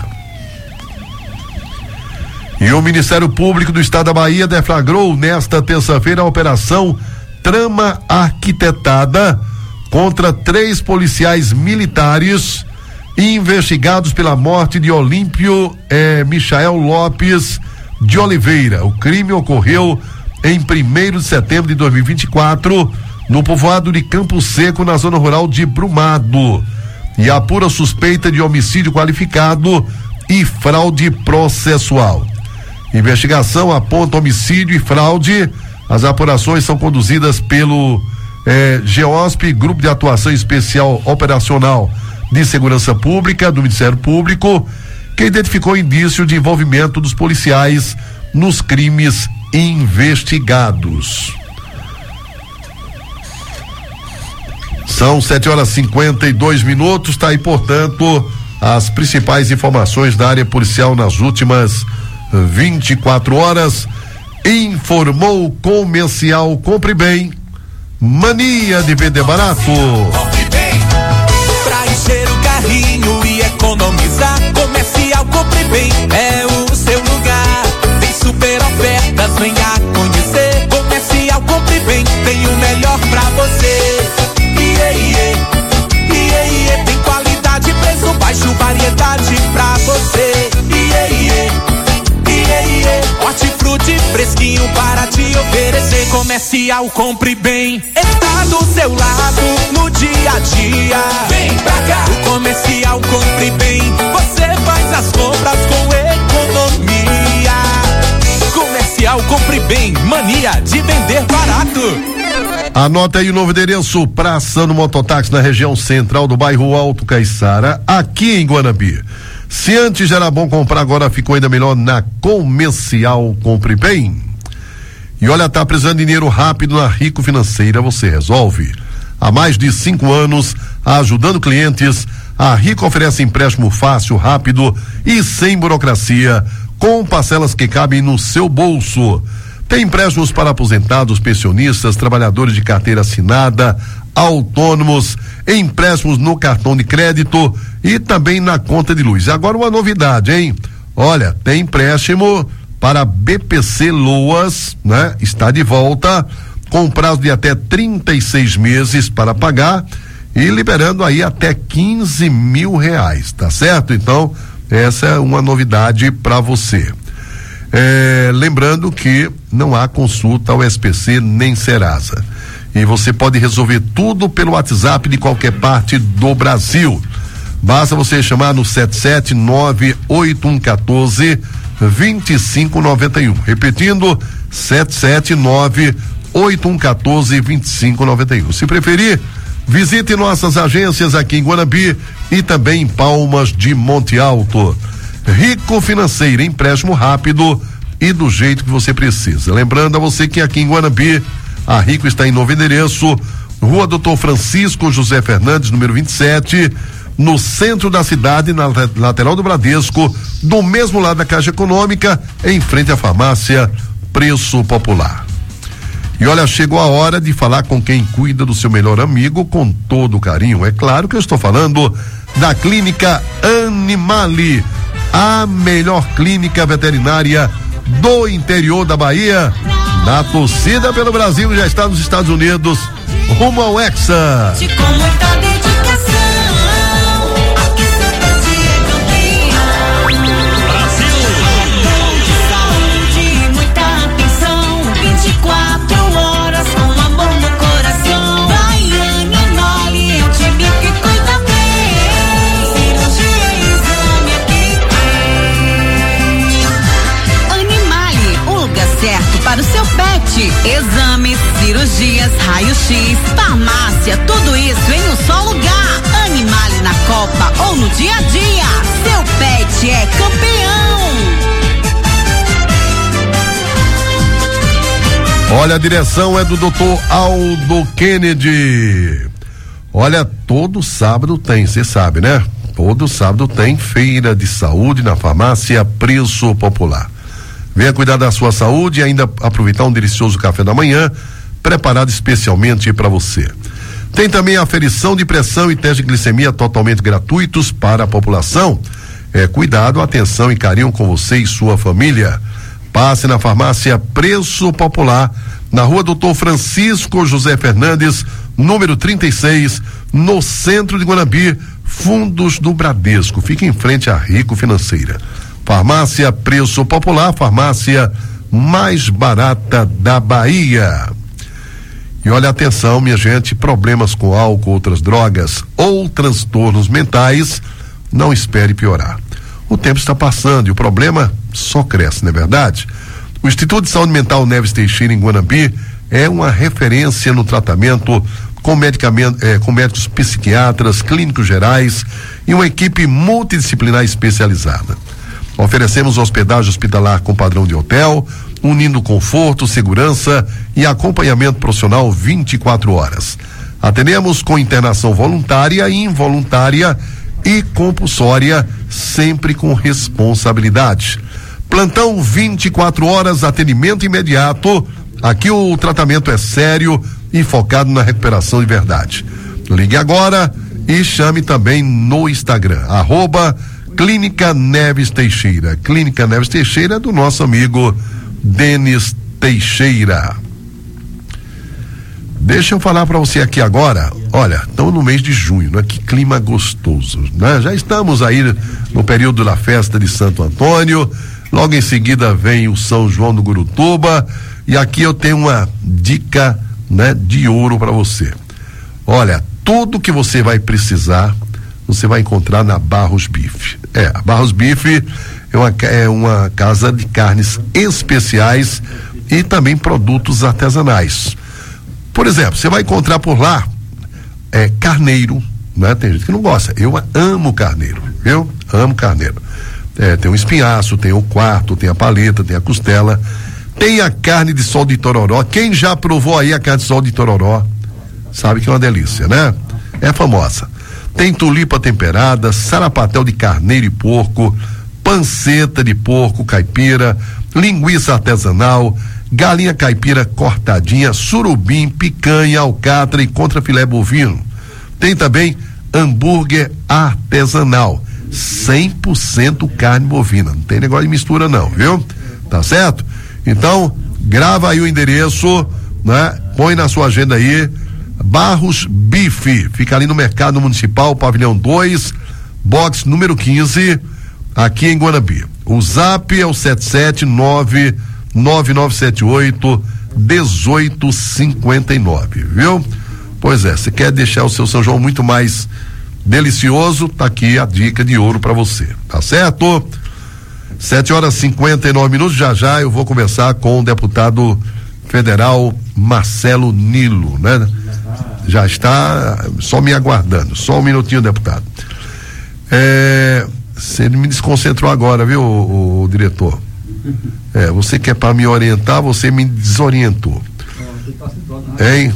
E o Ministério Público do Estado da Bahia deflagrou nesta terça-feira a operação Trama Arquitetada contra três policiais militares investigados pela morte de Olímpio eh, Michael Lopes de Oliveira. O crime ocorreu em primeiro de setembro de dois mil e vinte e quatro, no povoado de Campo Seco, na zona rural de Brumado. E apura suspeita de homicídio qualificado e fraude processual. Investigação aponta homicídio e fraude. As apurações são conduzidas pelo eh, GEOSP, Grupo de Atuação Especial Operacional de Segurança Pública do Ministério Público, que identificou indício de envolvimento dos policiais nos crimes investigados. São sete horas e cinquenta e dois minutos, tá aí, portanto, as principais informações da área policial nas últimas vinte e quatro horas. Informou Comercial Compre Bem, mania de vender barato. Encher o carrinho e economizar, Comercial Compre Bem é o seu lugar. Tem super ofertas, venha conhecer. Comercial Compre Bem tem o melhor pra você. Iê, iê, iê, iê, tem qualidade, preço baixo, variedade pra você. Iê, iê, iê, Comercial Compre Bem está do seu lado no dia a dia. Vem pra cá. O Comercial Compre Bem, você faz as compras com economia. Comercial Compre Bem, mania de vender barato. Anota aí o novo endereço, Praça no Mototáxi, na região central do bairro Alto Caiçara, aqui em Guanambi. Se antes já era bom comprar, agora ficou ainda melhor na Comercial Compre Bem. E olha, tá precisando de dinheiro rápido na Rico Financeira, você resolve. Há mais de cinco anos, ajudando clientes, a Rico oferece empréstimo fácil, rápido e sem burocracia, com parcelas que cabem no seu bolso. Tem empréstimos para aposentados, pensionistas, trabalhadores de carteira assinada, autônomos, empréstimos no cartão de crédito e também na conta de luz. Agora uma novidade, hein? Olha, tem empréstimo para B P C Loas, né? Está de volta, com prazo de até trinta e seis meses para pagar e liberando aí até quinze mil reais, tá certo? Então, essa é uma novidade para você. É, lembrando que não há consulta ao S P C nem Serasa. E você pode resolver tudo pelo WhatsApp de qualquer parte do Brasil. Basta você chamar no sete sete nove oito um um quatro dois cinco nove um. Repetindo, sete sete nove oito um um quatro dois cinco nove um. Se preferir, visite nossas agências aqui em Guanambi e também em Palmas de Monte Alto. Rico Financeira, empréstimo rápido e do jeito que você precisa. Lembrando a você que aqui em Guanambi, a Rico está em novo endereço, Rua Doutor Francisco José Fernandes, número vinte e sete, no centro da cidade, na lateral do Bradesco, do mesmo lado da Caixa Econômica, em frente à farmácia Preço Popular. E olha, chegou a hora de falar com quem cuida do seu melhor amigo com todo carinho. É claro que eu estou falando da Clínica Animale, a melhor clínica veterinária do interior da Bahia. Na torcida pelo Brasil, já está nos Estados Unidos, rumo ao Hexa. Com muita dedicação, aqui sempre é campeão. Brasil. Com saúde, muita atenção, vinte e quatro horas com amor no coração. Baiane Animale é um time que cuida bem. Cirurgia e exame aqui tem. Animale, o lugar certo para o seu pet. Exames, cirurgias, raio-x, farmácia, tudo isso em um só lugar. Animale na Copa ou no dia a dia. Seu pet é campeão. Olha, a direção é do doutor Aldo Kennedy. Olha, todo sábado tem, você sabe, né? Todo sábado tem feira de saúde na farmácia Preço Popular. Venha cuidar da sua saúde e ainda aproveitar um delicioso café da manhã, preparado especialmente para você. Tem também a aferição de pressão e teste de glicemia totalmente gratuitos para a população. É, cuidado, atenção e carinho com você e sua família. Passe na farmácia Preço Popular, na Rua Doutor Francisco José Fernandes, número trinta e seis, no centro de Guanambi, fundos do Bradesco. Fica em frente à Rico Financeira. Farmácia Preço Popular, farmácia mais barata da Bahia. E olha, atenção, minha gente, problemas com álcool, outras drogas ou transtornos mentais, não espere piorar. O tempo está passando e o problema só cresce, não é verdade? O Instituto de Saúde Mental Neves Teixeira, em Guanambi, é uma referência no tratamento com, medicamento, eh, com médicos psiquiatras, clínicos gerais e uma equipe multidisciplinar especializada. Oferecemos hospedagem hospitalar com padrão de hotel, unindo conforto, segurança e acompanhamento profissional vinte e quatro horas. Atendemos com internação voluntária, involuntária e compulsória, sempre com responsabilidade. Plantão vinte e quatro horas, atendimento imediato. Aqui o tratamento é sério e focado na recuperação de verdade. Ligue agora e chame também no Instagram, arroba Clínica Neves Teixeira. Clínica Neves Teixeira, do nosso amigo Denis Teixeira. Deixa eu falar para você aqui agora. Olha, estamos no mês de junho, né? Que clima gostoso, né? Já estamos aí no período da festa de Santo Antônio. Logo em seguida vem o São João do Gurutuba E aqui eu tenho uma dica, né, de ouro para você. Olha, tudo que você vai precisar, você vai encontrar na Barros Bife. É, a Barros Bife é uma, é uma casa de carnes especiais e também produtos artesanais. Por exemplo, você vai encontrar por lá é, carneiro, né? Tem gente que não gosta. Eu amo carneiro, viu? Amo carneiro. É, tem o espinhaço, tem o quarto, tem a paleta, tem a costela, tem a carne de sol de Itororó. Quem já provou aí a carne de sol de Itororó sabe que é uma delícia, né? É famosa. Tem tulipa temperada, sarapatel de carneiro e porco, panceta de porco caipira, linguiça artesanal, galinha caipira cortadinha, surubim, picanha, alcatra e contrafilé bovino. Tem também hambúrguer artesanal, cem por cento carne bovina. Não tem negócio de mistura não, viu? Tá certo? Então, grava aí o endereço, né? Põe na sua agenda aí. Barros Bife, fica ali no Mercado Municipal, Pavilhão dois, box número quinze, aqui em Guanambi. O zap é o sete sete nove nove nove sete oito um oito cinco nove, viu? Pois é, você quer deixar o seu São João muito mais delicioso, tá aqui a dica de ouro para você, tá certo? sete horas e cinquenta e nove minutos, já já eu vou conversar com o deputado federal Marcelo Nilo, né? Já está só me aguardando, só um minutinho, deputado. É, você me desconcentrou agora, viu, o, o diretor? É, você que é para me orientar, você me desorientou. Hein?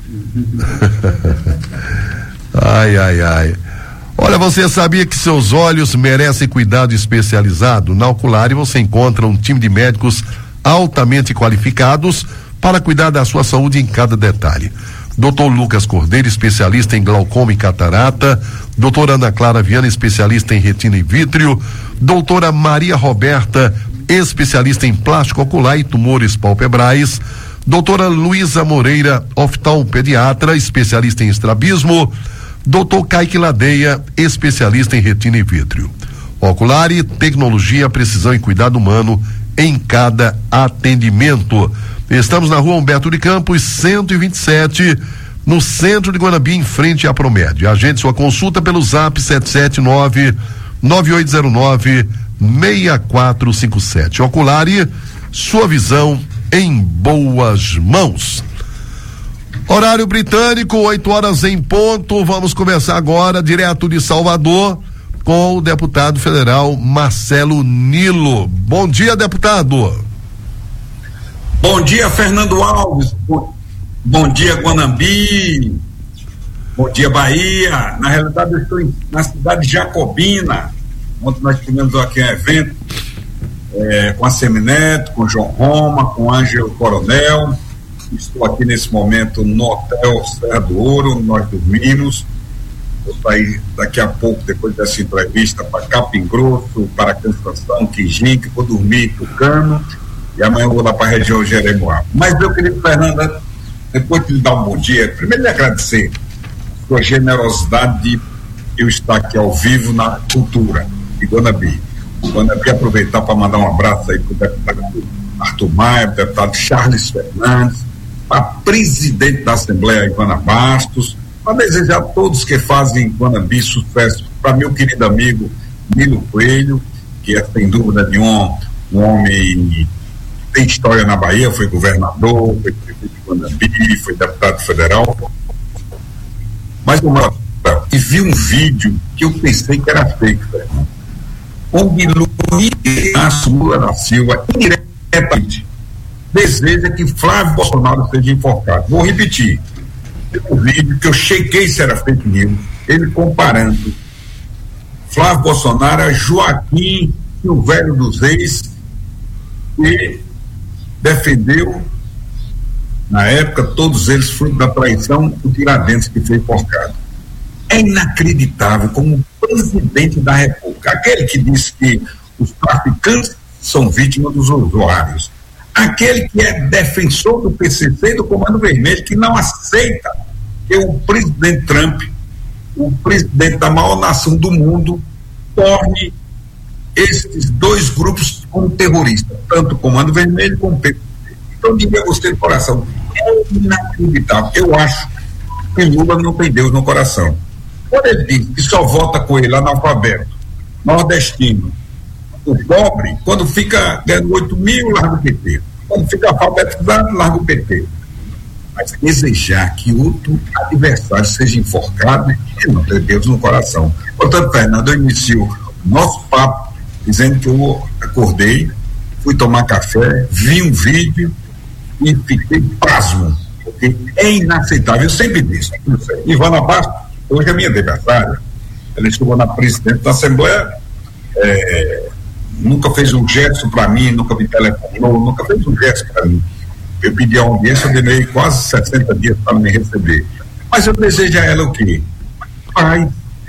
Ai, ai, ai. Olha, você sabia que seus olhos merecem cuidado especializado? Na Oculari você encontra um time de médicos altamente qualificados para cuidar da sua saúde em cada detalhe. doutor Lucas Cordeiro, especialista em glaucoma e catarata, doutora Ana Clara Viana, especialista em retina e vítreo, doutora Maria Roberta, especialista em plástico ocular e tumores palpebrais, doutora Luísa Moreira, oftalmopediatra, especialista em estrabismo, doutor Kaique Ladeia, especialista em retina e vítreo. Oculari, tecnologia, precisão e cuidado humano em cada atendimento. Estamos na rua Humberto de Campos, cento e vinte e sete, no centro de Guanambi, em frente à Promed. Agende sua consulta pelo zap sete sete nove nove oito zero nove seis quatro cinco sete. Oculari, sua visão em boas mãos. Horário britânico, oito horas em ponto. Vamos conversar agora, direto de Salvador, com o deputado federal Marcelo Nilo. Bom dia, deputado. Bom dia, Fernando Alves. Bom dia, Guanambi. Bom dia, Bahia. Na realidade, eu estou em, na cidade de Jacobina. Ontem nós tivemos aqui um evento é, com a Semineto, com o João Roma, com o Ângelo Coronel. Estou aqui nesse momento no Hotel Serra do Ouro, onde nós dormimos. Vou sair daqui a pouco, depois dessa entrevista, para Capim Grosso, para Cansanção, Quijinque, vou dormir em Tucano. E amanhã eu vou lá para a região de Jeremoabo. Mas, meu querido Fernando, depois de lhe dar um bom dia, primeiro lhe agradecer a sua generosidade de eu estar aqui ao vivo na cultura de Guanambi. Guanambi, aproveitar para mandar um abraço aí para o deputado Arthur Maia, o deputado Charles Fernandes, para a presidente da Assembleia, Ivana Bastos, para desejar a todos que fazem em Guanambi sucesso, para meu querido amigo Nilo Coelho, que é, sem dúvida nenhuma, um homem tem história na Bahia, foi governador, foi prefeito de Guanambi, foi deputado federal. Mas uma, e vi um vídeo que eu pensei que era fake, Fernando, onde Luiz Inácio Lula da Silva indiretamente deseja que Flávio Bolsonaro seja enforcado. Vou repetir. Um vídeo que eu chequei se era fake news, ele comparando Flávio Bolsonaro a Joaquim, o velho dos reis, que defendeu, na época, todos eles fruto da traição do Tiradentes, que foi enforcado. É inacreditável como o presidente da República, aquele que disse que os traficantes são vítimas dos usuários, aquele que é defensor do P C C e do Comando Vermelho, que não aceita que o presidente Trump, o presidente da maior nação do mundo, torne esses dois grupos como terroristas, tanto o Comando Vermelho como o P C C. Então, diga você no coração, é inacreditável. Eu acho que Lula não tem Deus no coração. Quando ele diz que só vota com ele analfabeto, nordestino, o pobre, quando fica ganhando oito mil, larga o P T. Quando fica alfabetizado, larga o P T. Mas desejar que outro adversário seja enforcado, ele não tem Deus no coração. Portanto, Fernando, eu inicio o nosso papo dizendo que eu acordei, fui tomar café, vi um vídeo e fiquei pasmo, porque é inaceitável. Eu sempre disse, Ivana Bastos, hoje é minha adversária, ela chegou na presidente da Assembleia, é, nunca fez um gesto para mim, nunca me telefonou, nunca fez um gesto para mim. Eu pedi a audiência, eu demorei quase sessenta dias para me receber. Mas eu desejo a ela o quê? Paz.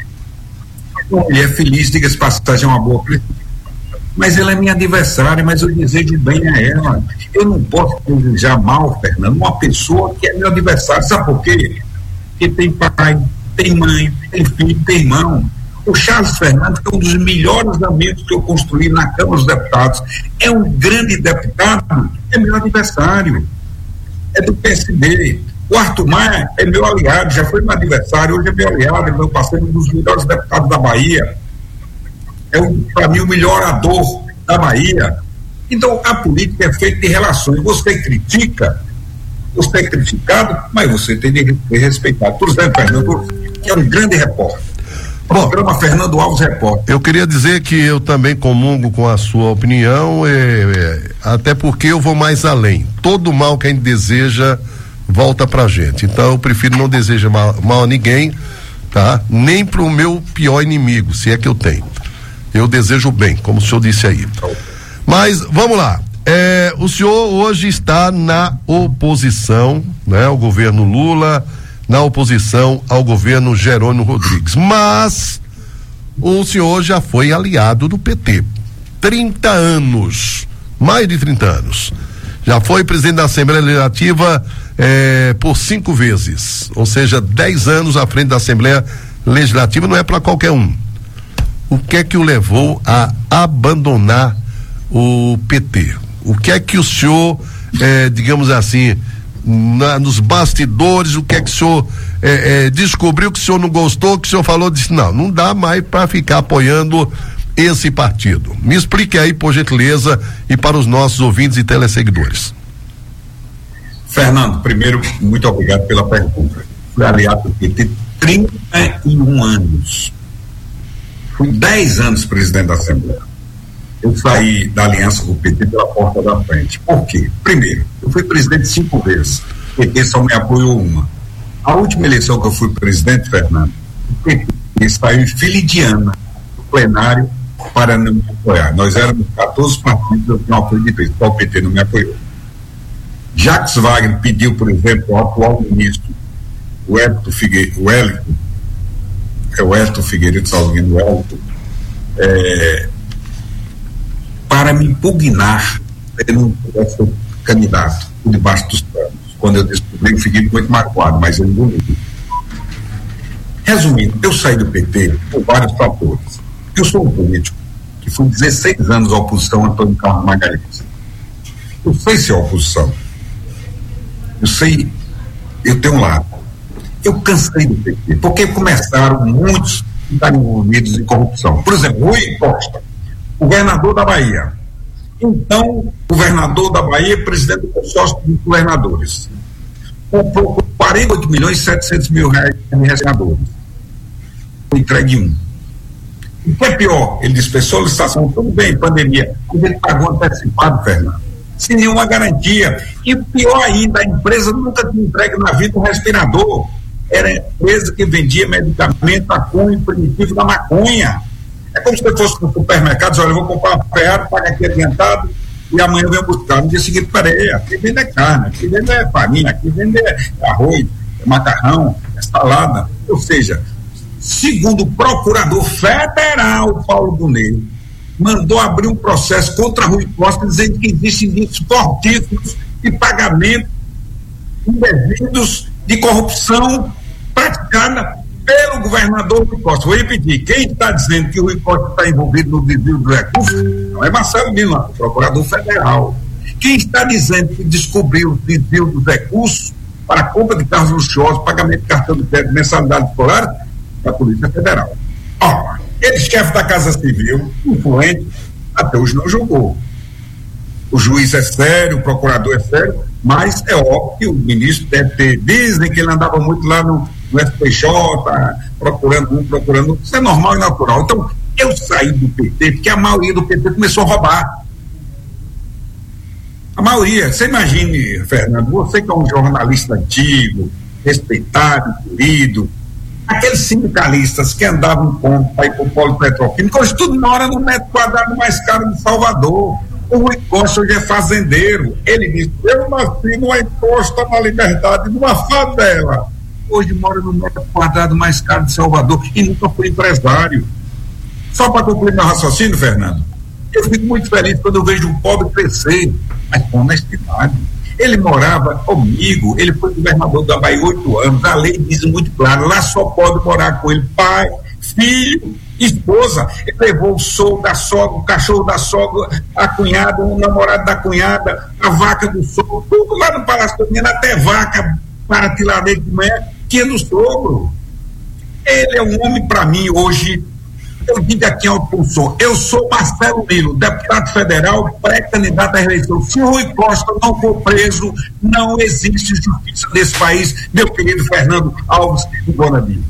Uma mulher feliz, diga-se passagem, é uma boa presidente. Mas ela é minha adversária, mas eu desejo bem a ela. Eu não posso desejar mal, Fernando, uma pessoa que é meu adversário. Sabe por quê? Porque tem pai, tem mãe, tem filho, tem irmão. O Charles Fernandes, que é um dos melhores amigos que eu construí na Câmara dos Deputados, é um grande deputado, é meu adversário, é do P S D. O Arthur Maia é meu aliado, já foi meu adversário, hoje é meu aliado, é meu parceiro, um dos melhores deputados da Bahia, é, para mim, o melhor orador da Bahia. Então, a política é feita de relações. Você critica, você é criticado, mas você tem de ser respeitado. Por exemplo, Fernando, que é um grande repórter. Programa Fernando Alves Repórter. Eu queria dizer que eu também comungo com a sua opinião, é, é, até porque eu vou mais além. Todo mal que a gente deseja volta pra gente. Então eu prefiro não desejar mal, mal a ninguém, tá? Nem pro meu pior inimigo, se é que eu tenho. Eu desejo bem, como o senhor disse aí. Mas vamos lá. É, o senhor hoje está na oposição, né? O governo Lula, na oposição ao governo Jerônimo Rodrigues, mas o senhor já foi aliado do P T, trinta anos, mais de trinta anos, já foi presidente da Assembleia Legislativa eh, por cinco vezes, ou seja, dez anos à frente da Assembleia Legislativa, não é para qualquer um. O que é que o levou a abandonar o P T? O que é que o senhor, eh, digamos assim, Na, nos bastidores, o que é que o senhor é, é, descobriu que o senhor não gostou, que o senhor falou, disse, não, não dá mais para ficar apoiando esse partido. Me explique aí, por gentileza, e para os nossos ouvintes e teleseguidores. Fernando, primeiro, muito obrigado pela pergunta. Fui aliado do P T trinta e um anos. Fui dez anos presidente da Assembleia. Eu saí da aliança com o P T pela porta da frente. Por quê? Primeiro, eu fui presidente cinco vezes. O P T só me apoiou uma. A última eleição que eu fui presidente, Fernando, o P T saiu filidiana do plenário para não me apoiar. Nós éramos quatorze partidos, eu tinha apoio de três, só o P T não me apoiou. Jacques Wagner pediu, por exemplo, ao atual ministro, o Hélito Figueiredo, o Hélito, é o Hélito Figueiredo, salvo o Hélito, é, para me impugnar, ele não pudesse ser candidato por debaixo dos panos. Quando eu descobri, eu fiquei muito magoado, mas ele não me. Resumindo, eu saí do P T por vários fatores. Eu sou um político que fui dezesseis anos à oposição a Antônio Carlos Magalhães. Eu sei se é oposição. Eu sei, eu tenho um lado. Eu cansei do P T, porque começaram muitos a estar envolvidos em corrupção. Por exemplo, Rui Costa, governador da Bahia. Então, governador da Bahia, presidente do consórcio de governadores. Comprou quarenta e oito milhões e setecentos mil reais de senadores. Foi entregue um. O que é pior? Ele dispensou a licitação, tudo bem, pandemia, mas ele pagou antecipado, Fernando, sem nenhuma garantia. E pior ainda, a empresa nunca tinha entregue na vida um respirador. Era a empresa que vendia medicamento a cunho primitivo da maconha. É como se eu fosse no supermercado, olha, eu vou comprar um ferro, paga aqui adiantado e amanhã eu venho buscar. No dia seguinte, peraí, aqui vende é carne, aqui vende é farinha, aqui vende é arroz, é macarrão, é salada. Ou seja, segundo o procurador federal, Paulo Boneiro, mandou abrir um processo contra Rui Costa, dizendo que existem indícios fortíssimos de pagamento indevidos de corrupção praticada pelo governador Rui Costa. Vou repetir, quem está dizendo que o Rui Costa está envolvido no desvio do recurso não é Marcelo Lima, o procurador federal. Quem está dizendo que descobriu o desvio dos recursos para a compra de carros luxuosos, pagamento de cartão de crédito, mensalidade escolar, é a Polícia Federal. Ora, ele, chefe da Casa Civil, influente, até hoje não julgou. O juiz é sério, o procurador é sério, mas é óbvio que o ministro deve ter. Dizem que ele andava muito lá no, no S P J, procurando um, procurando outro. Isso é normal e natural. Então, eu saí do P T porque a maioria do P T começou a roubar. A maioria. Você imagine, Fernando, você que é um jornalista antigo, respeitado, querido, aqueles sindicalistas que andavam com para ir para o polo petroquímico, hoje tudo mora no metro quadrado mais caro de Salvador. O Rui Costa hoje é fazendeiro. Ele disse: eu nasci numa encosta na Liberdade, numa favela. Hoje mora no metro quadrado mais caro de Salvador e nunca foi empresário. Só para concluir meu raciocínio, Fernando, eu fico muito feliz quando eu vejo um pobre crescer, mas com honestidade. Ele morava comigo, ele foi governador da Bahia oito anos, a lei diz muito claro, lá só pode morar com ele pai, filho, esposa. Ele levou o sogro da sogra, o cachorro da sogra, a cunhada, o namorado da cunhada, a vaca do sogro, tudo lá no Palácio do Menino, até vaca para tirar leite de manhã, tinha do sogro. Ele é um homem, para mim, hoje. Eu digo aqui ao pulsor, eu sou Marcelo Milo, deputado federal, pré-candidato à reeleição. Se o Rui Costa não for preso, não existe justiça nesse país, meu querido Fernando Alves do Guanabí.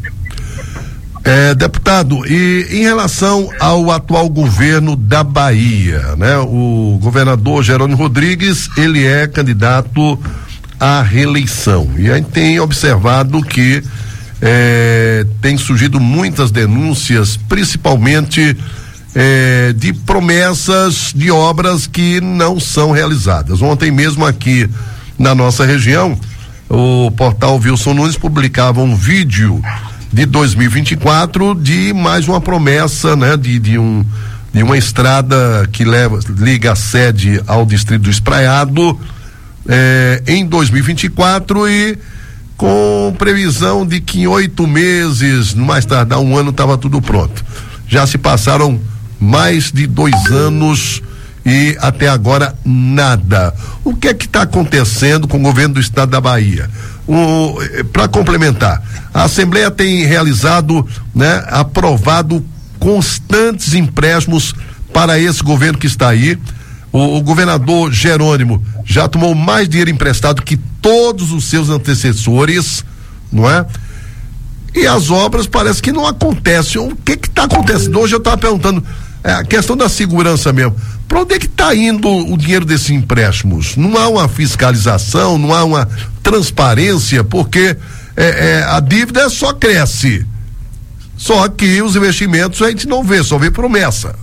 É, deputado, e em relação ao atual governo da Bahia, né? O governador Jerônimo Rodrigues, ele é candidato à reeleição, e a gente tem observado que É, tem surgido muitas denúncias, principalmente é, de promessas de obras que não são realizadas. Ontem mesmo aqui na nossa região, o portal Wilson Nunes publicava um vídeo de dois mil e vinte e quatro de mais uma promessa, né, de, de, um, de uma estrada que leva, liga a sede ao distrito do Espraiado é, em dois mil e vinte e quatro e com previsão de que em oito meses, no mais tardar um ano, estava tudo pronto. Já se passaram mais de dois anos e até agora nada. O que é que está acontecendo com o governo do estado da Bahia? Para complementar, a Assembleia tem realizado, né, aprovado constantes empréstimos para esse governo que está aí. O, o governador Jerônimo já tomou mais dinheiro emprestado que todos os seus antecessores, não é? E as obras parece que não acontecem. O que que está acontecendo? Hoje eu estava perguntando, é, a questão da segurança mesmo. Para onde é que está indo o dinheiro desses empréstimos? Não há uma fiscalização, não há uma transparência, porque é, é, a dívida só cresce. Só que os investimentos a gente não vê, só vê promessa.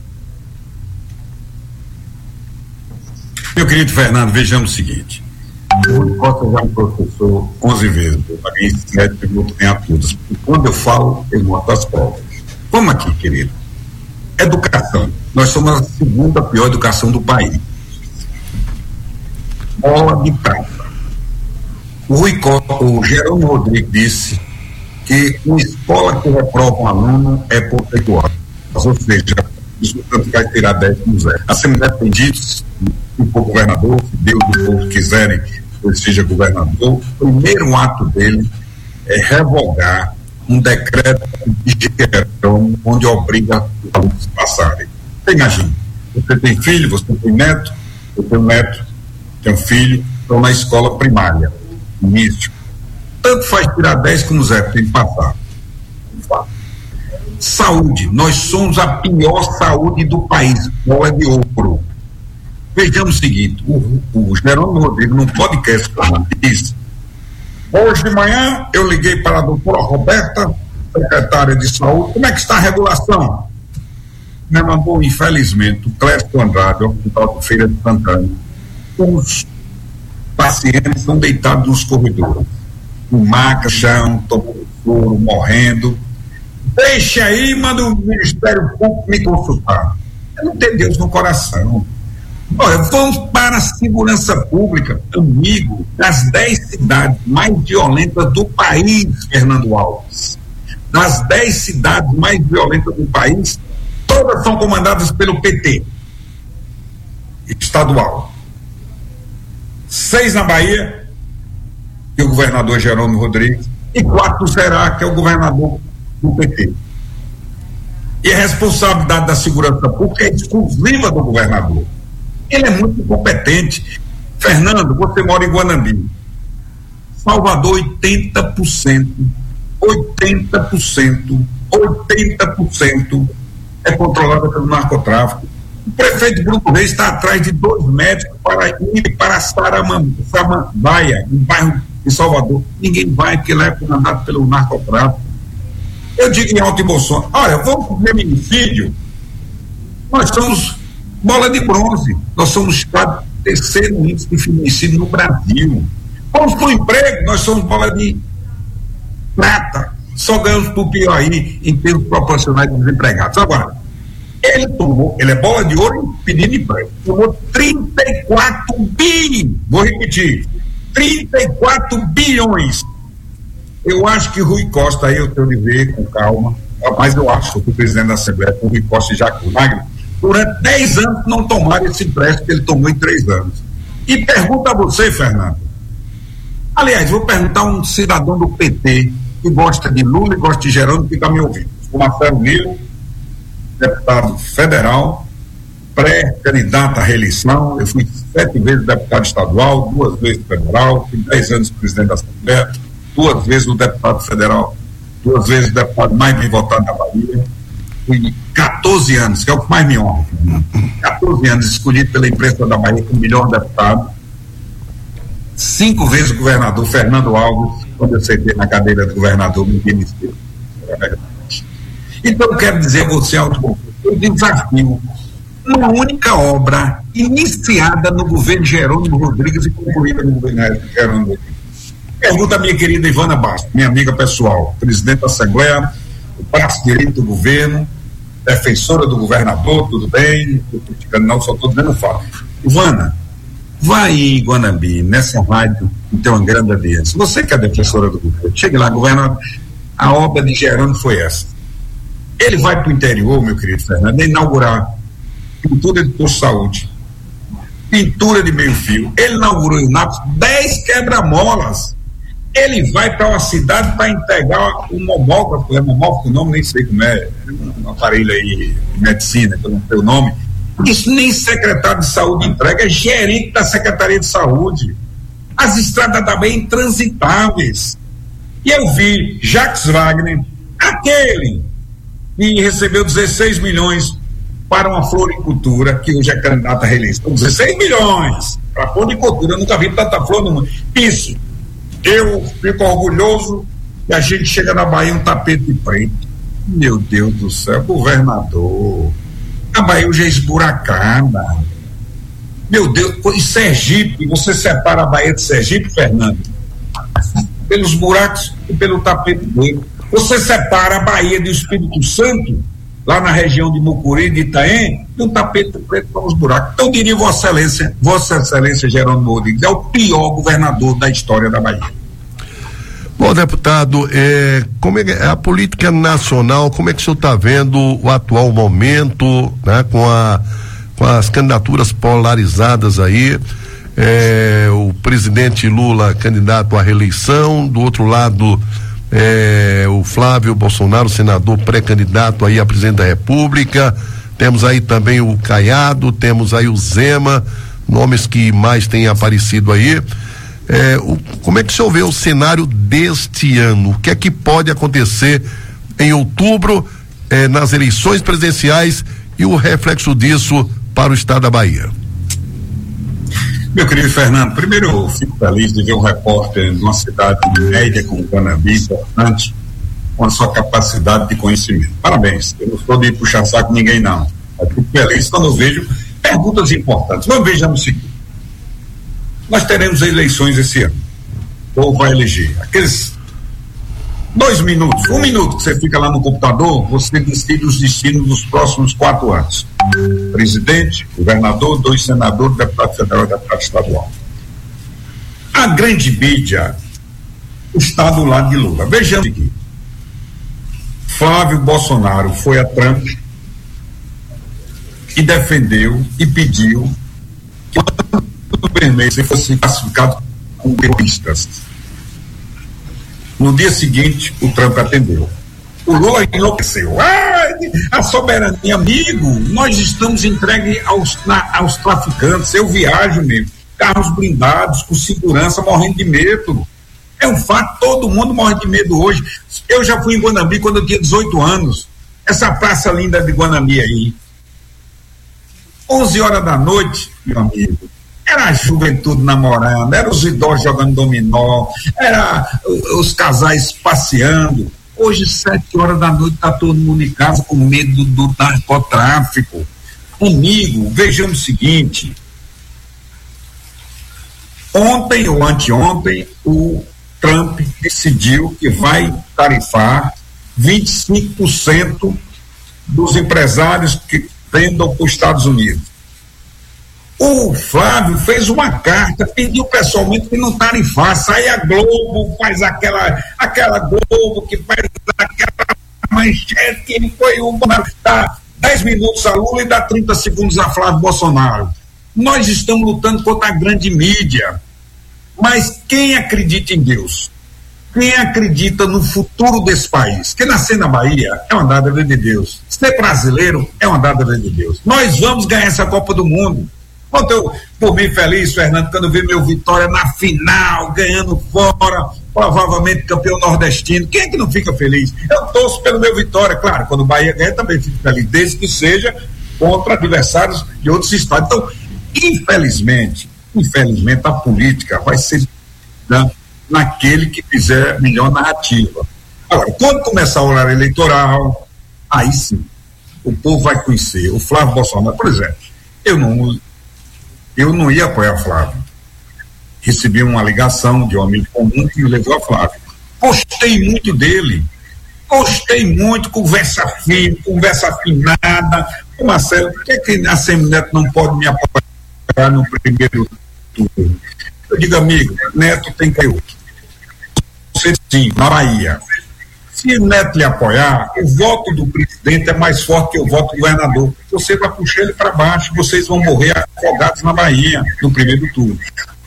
Meu querido Fernando, vejamos o seguinte: o Rui Costa já é um professor onze vezes, eu paguei sete perguntas ganhar todas. E quando eu falo, ele mostra as provas. Vamos aqui, querido. Educação. Nós somos a segunda pior educação do país. Bola de prata. O Rui Costa, o Jerônimo Rodrigues disse que uma escola que reprova um aluno é porcentual. Ou seja, isso vai tirar dez no zero. Assim, independente se for governador, se Deus e o povo quiserem que ele seja governador, o primeiro ato dele é revogar um decreto de gestão onde obriga os alunos a passarem. Você imagina, você tem filho, você tem neto, eu tenho neto, tenho filho, estão na escola primária, início. Tanto faz tirar dez como zero, tem que passar. Saúde, nós somos a pior saúde do país, bola de ouro. Vejamos o seguinte, o, o Jerônimo Rodrigues, num podcast, disse: hoje de manhã eu liguei para a doutora Roberta, secretária de saúde, como é que está a regulação? Me mandou, infelizmente, o Clécio Andrade, o Hospital de Feira de Santana. Os pacientes estão deitados nos corredores, com maca, chão, tomando soro, morrendo. Deixa aí, manda o Ministério Público me consultar. Eu não tenho Deus no coração. Olha, vamos para a segurança pública, amigo, das dez cidades mais violentas do país, Fernando Alves. Das dez cidades mais violentas do país, todas são comandadas pelo P T estadual. seis na Bahia, que é o governador Jerônimo Rodrigues, e quatro do Ceará, que é o governador do P T. E a responsabilidade da segurança pública é exclusiva do governador. Ele é muito incompetente. Fernando, você mora em Guanambi. Salvador, oitenta por cento, oitenta por cento, oitenta por cento é controlada pelo narcotráfico. O prefeito Bruno Reis está atrás de dois médicos para ir para Samambaia, um bairro de Salvador. Ninguém vai, porque lá é comandado pelo narcotráfico. Eu digo em Alto e Bolsonaro, olha, vamos pro feminicídio. Nós somos bola de bronze. Nós somos o estado terceiro índice de feminicídio no Brasil. Vamos para o emprego, nós somos bola de prata. Só ganhamos por pior aí em termos proporcionais de desempregados. Agora, ele tomou, ele é bola de ouro pedindo emprego. Tomou trinta e quatro bi, vou repetir, trinta e quatro bilhões. Eu acho que Rui Costa, aí eu tenho de ver com calma, mas eu acho que o presidente da Assembleia, o Rui Costa e Jacques Wagner, durante dez anos não tomaram esse empréstimo que ele tomou em três anos. E pergunta a você, Fernando. Aliás, vou perguntar a um cidadão do P T que gosta de Lula e gosta de Jerônimo, que está me ouvindo. O Marcelo Nilo, deputado federal, pré-candidato à reeleição. Eu fui sete vezes deputado estadual, duas vezes federal, fui dez anos presidente da Assembleia, duas vezes o deputado federal, duas vezes o deputado mais bem votado da Bahia. Fui quatorze anos, que é o que mais me honra. quatorze anos escolhido pela imprensa da Bahia como melhor deputado. Cinco vezes o governador Fernando Alves, quando eu sentei na cadeira do governador, ninguém me esqueceu. Então eu quero dizer a você, Alto, eu desafio uma única obra iniciada no governo Jerônimo Rodrigues e concluída no governo Jerônimo Rodrigues. Pergunta a minha querida Ivana Bastos, minha amiga pessoal, presidente da Assembleia, o braço direito do governo, defensora do governador, tudo bem, não estou criticando não, só estou dizendo fato. Ivana, vai em Guanambi, nessa rádio, que tem uma grande audiência. Você que é defensora do governo, chegue lá, governador, a obra de Jerônimo foi essa. Ele vai para o interior, meu querido Fernando, inaugurar pintura de posto de saúde, pintura de meio fio. Ele inaugurou em Nápoles dez quebra-molas. Ele vai para uma cidade para entregar um mamógrafo, é mamógrafo o nome, nem sei como é, um aparelho aí de medicina, que eu não sei o nome. Isso nem secretário de saúde entrega, é gerente da Secretaria de Saúde. As estradas da Bahia intransitáveis. E eu vi Jacques Wagner, aquele que recebeu dezesseis milhões para uma floricultura, que hoje é candidato à reeleição. dezesseis milhões para a floricultura, eu nunca vi tanta flor no mundo. Isso, eu fico orgulhoso que a gente chega na Bahia um tapete preto. Meu Deus do céu, governador, a Bahia hoje é esburacada. Meu Deus, em Sergipe, você separa a Bahia de Sergipe, Fernando, pelos buracos e pelo tapete preto. Você separa a Bahia do Espírito Santo, lá na região de Mucuri, de Itaém, de um tapete preto para os buracos. Então, eu diria Vossa Excelência, Vossa Excelência Jerônimo Rodrigues, é o pior governador da história da Bahia. Bom, deputado, é, como é a política nacional, como é que o senhor está vendo o atual momento, né, com, a, com as candidaturas polarizadas aí, é, o presidente Lula candidato à reeleição, do outro lado é, o Flávio Bolsonaro, senador pré-candidato aí a presidente da República, temos aí também o Caiado, temos aí o Zema, nomes que mais têm aparecido aí. É, o, como é que o senhor vê o cenário deste ano? O que é que pode acontecer em outubro é, nas eleições presidenciais e o reflexo disso para o estado da Bahia? Meu querido Fernando, primeiro eu fico feliz de ver um repórter de uma cidade média como Guanambi, importante, com a sua capacidade de conhecimento. Parabéns, eu não estou de puxar saco ninguém não, eu fico feliz quando eu vejo perguntas importantes. Vamos ver já no seguinte: nós teremos eleições esse ano, ou vai eleger aqueles dois minutos, um minuto que você fica lá no computador, você decide os destinos dos próximos quatro anos. Presidente, governador, dois senadores, deputado federal e deputado estadual. A grande mídia está do lado de Lula. Vejamos aqui. Flávio Bolsonaro foi a Trump e defendeu e pediu que vermelho se fosse classificado como terroristas. No dia seguinte, o Trump atendeu. O Lula enlouqueceu. Ah, a soberania, amigo, nós estamos entregues aos, na, aos traficantes. Eu viajo mesmo. Carros blindados, com segurança, morrendo de medo. É um fato, todo mundo morre de medo hoje. Eu já fui em Guanambi quando eu tinha dezoito anos. Essa praça linda de Guanambi aí. onze horas da noite, meu amigo. Era a juventude namorando, era os idosos jogando dominó, era os casais passeando. Hoje, sete horas da noite, está todo mundo em casa com medo do narcotráfico. Amigo, vejamos o seguinte. Ontem ou anteontem, o Trump decidiu que vai tarifar vinte e cinco por cento dos empresários que vendam para os Estados Unidos. O Flávio fez uma carta, pediu pessoalmente que não tarifasse. Aí a Globo faz aquela, aquela Globo que faz aquela manchete que ele foi o dá dez minutos a Lula e dá trinta segundos a Flávio Bolsonaro. Nós estamos lutando contra a grande mídia. Mas quem acredita em Deus? Quem acredita no futuro desse país? Quem nascer na Bahia é uma dádiva de Deus. Ser brasileiro é uma dádiva de Deus. Nós vamos ganhar essa Copa do Mundo. Quanto eu, por mim, feliz, Fernando, quando eu vi meu Vitória na final, ganhando fora, provavelmente campeão nordestino. Quem é que não fica feliz? Eu torço pelo meu Vitória, claro, quando o Bahia ganha também fico feliz, desde que seja contra adversários de outros estados. Então, infelizmente, infelizmente, a política vai ser, né, naquele que fizer melhor narrativa. Agora, quando começar o horário eleitoral, aí sim, o povo vai conhecer. O Flávio Bolsonaro, por exemplo, eu não... Eu não ia apoiar Flávio. Recebi uma ligação de um amigo comum que me levou a Flávio. Gostei muito dele. Gostei muito, conversa fina, conversa afinada. O Marcelo, por que, é que a Semineto não pode me apoiar no primeiro turno? Eu digo, amigo, Neto tem que ir. Você sim, na Bahia. Se o Neto lhe apoiar, o voto do presidente é mais forte que o voto do governador. Você vai puxar ele para baixo, vocês vão morrer afogados na Bahia, no primeiro turno.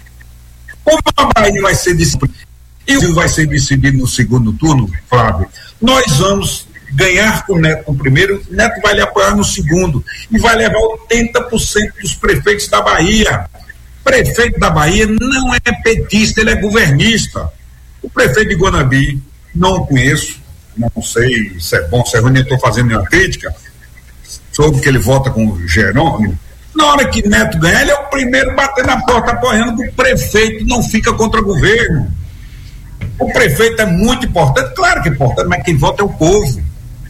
Como a Bahia vai ser decidida e o vai ser decidido no segundo turno, Flávio, nós vamos ganhar com o Neto no primeiro, o Neto vai lhe apoiar no segundo e vai levar oitenta por cento dos prefeitos da Bahia. Prefeito da Bahia não é petista, ele é governista. O prefeito de Guanambi, não o conheço, não sei se é bom, se é ruim, nem estou fazendo nenhuma crítica, soube que ele vota com o Jerônimo. Na hora que Neto ganhar, ele é o primeiro a bater na porta apoiando que o prefeito não fica contra o governo. O prefeito é muito importante, claro que é importante, mas quem vota é o povo.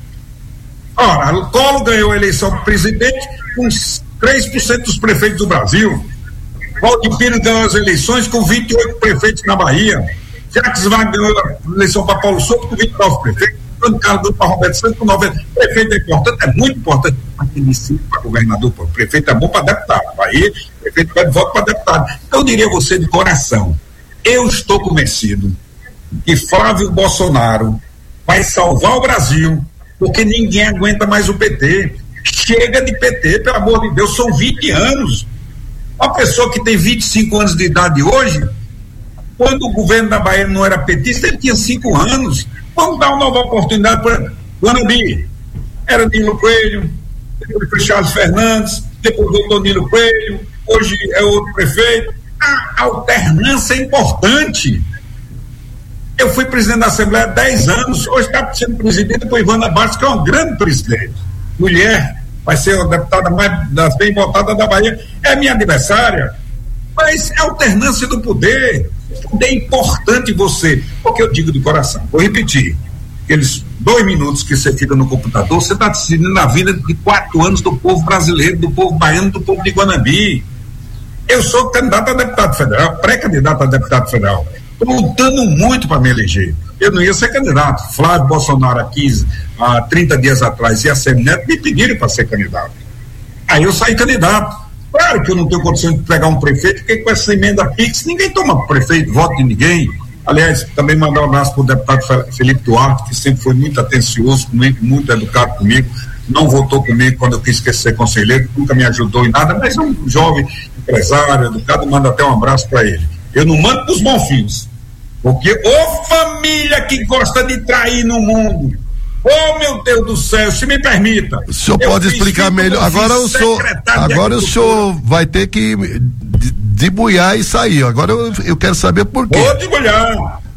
Ora, o Collor ganhou a eleição para presidente com três por cento dos prefeitos do Brasil. Valdir Pires ganhou as eleições com vinte e oito prefeitos na Bahia. Jacques Wagner ganhou a eleição para Paulo Souto com vinte e nove prefeitos. Antônio Carlos ganhou para Roberto Santos com noventa. Prefeito é importante, é muito importante. Mas quem decide para governador, pô, prefeito é bom para deputado. Bahia, prefeito pede voto para deputado. Então eu diria a você de coração, eu estou convencido que Flávio Bolsonaro vai salvar o Brasil, porque ninguém aguenta mais o P T. Chega de P T, pelo amor de Deus, são vinte anos. Uma pessoa que tem vinte e cinco anos de idade hoje, quando o governo da Bahia não era petista, ele tinha cinco anos. Vamos dar uma nova oportunidade para Guanambi. Era Nilo Coelho, depois foi Charles Fernandes, depois voltou Nilo Coelho, hoje é outro prefeito. A alternância é importante. Eu fui presidente da Assembleia há dez anos, hoje está sendo presidente por Ivana Bastos, que é uma grande presidente. Mulher, vai ser a deputada mais das bem votadas da Bahia, é minha adversária. Mas é alternância do poder. O poder é importante você, porque eu digo de coração, vou repetir, aqueles dois minutos que você fica no computador, você está decidindo a vida de quatro anos do povo brasileiro, do povo baiano, do povo de Guanambi. Eu sou candidato a deputado federal, pré-candidato a deputado federal. Estou lutando muito para me eleger. Eu não ia ser candidato. Flávio Bolsonaro aqui, há trinta dias atrás, e a Semineto me pediram para ser candidato. Aí eu saí candidato. Claro que eu não tenho condição de pegar um prefeito, porque com essa emenda Pix, ninguém toma prefeito, voto de ninguém. Aliás, também mandar um abraço para o deputado Felipe Duarte, que sempre foi muito atencioso, muito, muito educado comigo. não votou comigo quando eu quis ser conselheiro, nunca me ajudou em nada, mas é um jovem empresário, educado, manda até um abraço para ele. Eu não mando pros Bonfins, porque ô família que gosta de trair no mundo. Oh, meu Deus do céu, se me permita. O senhor pode explicar melhor. Agora o senhor, agora o senhor vai ter que debuiar e sair. Agora eu, eu quero saber por quê. Vou debulhar.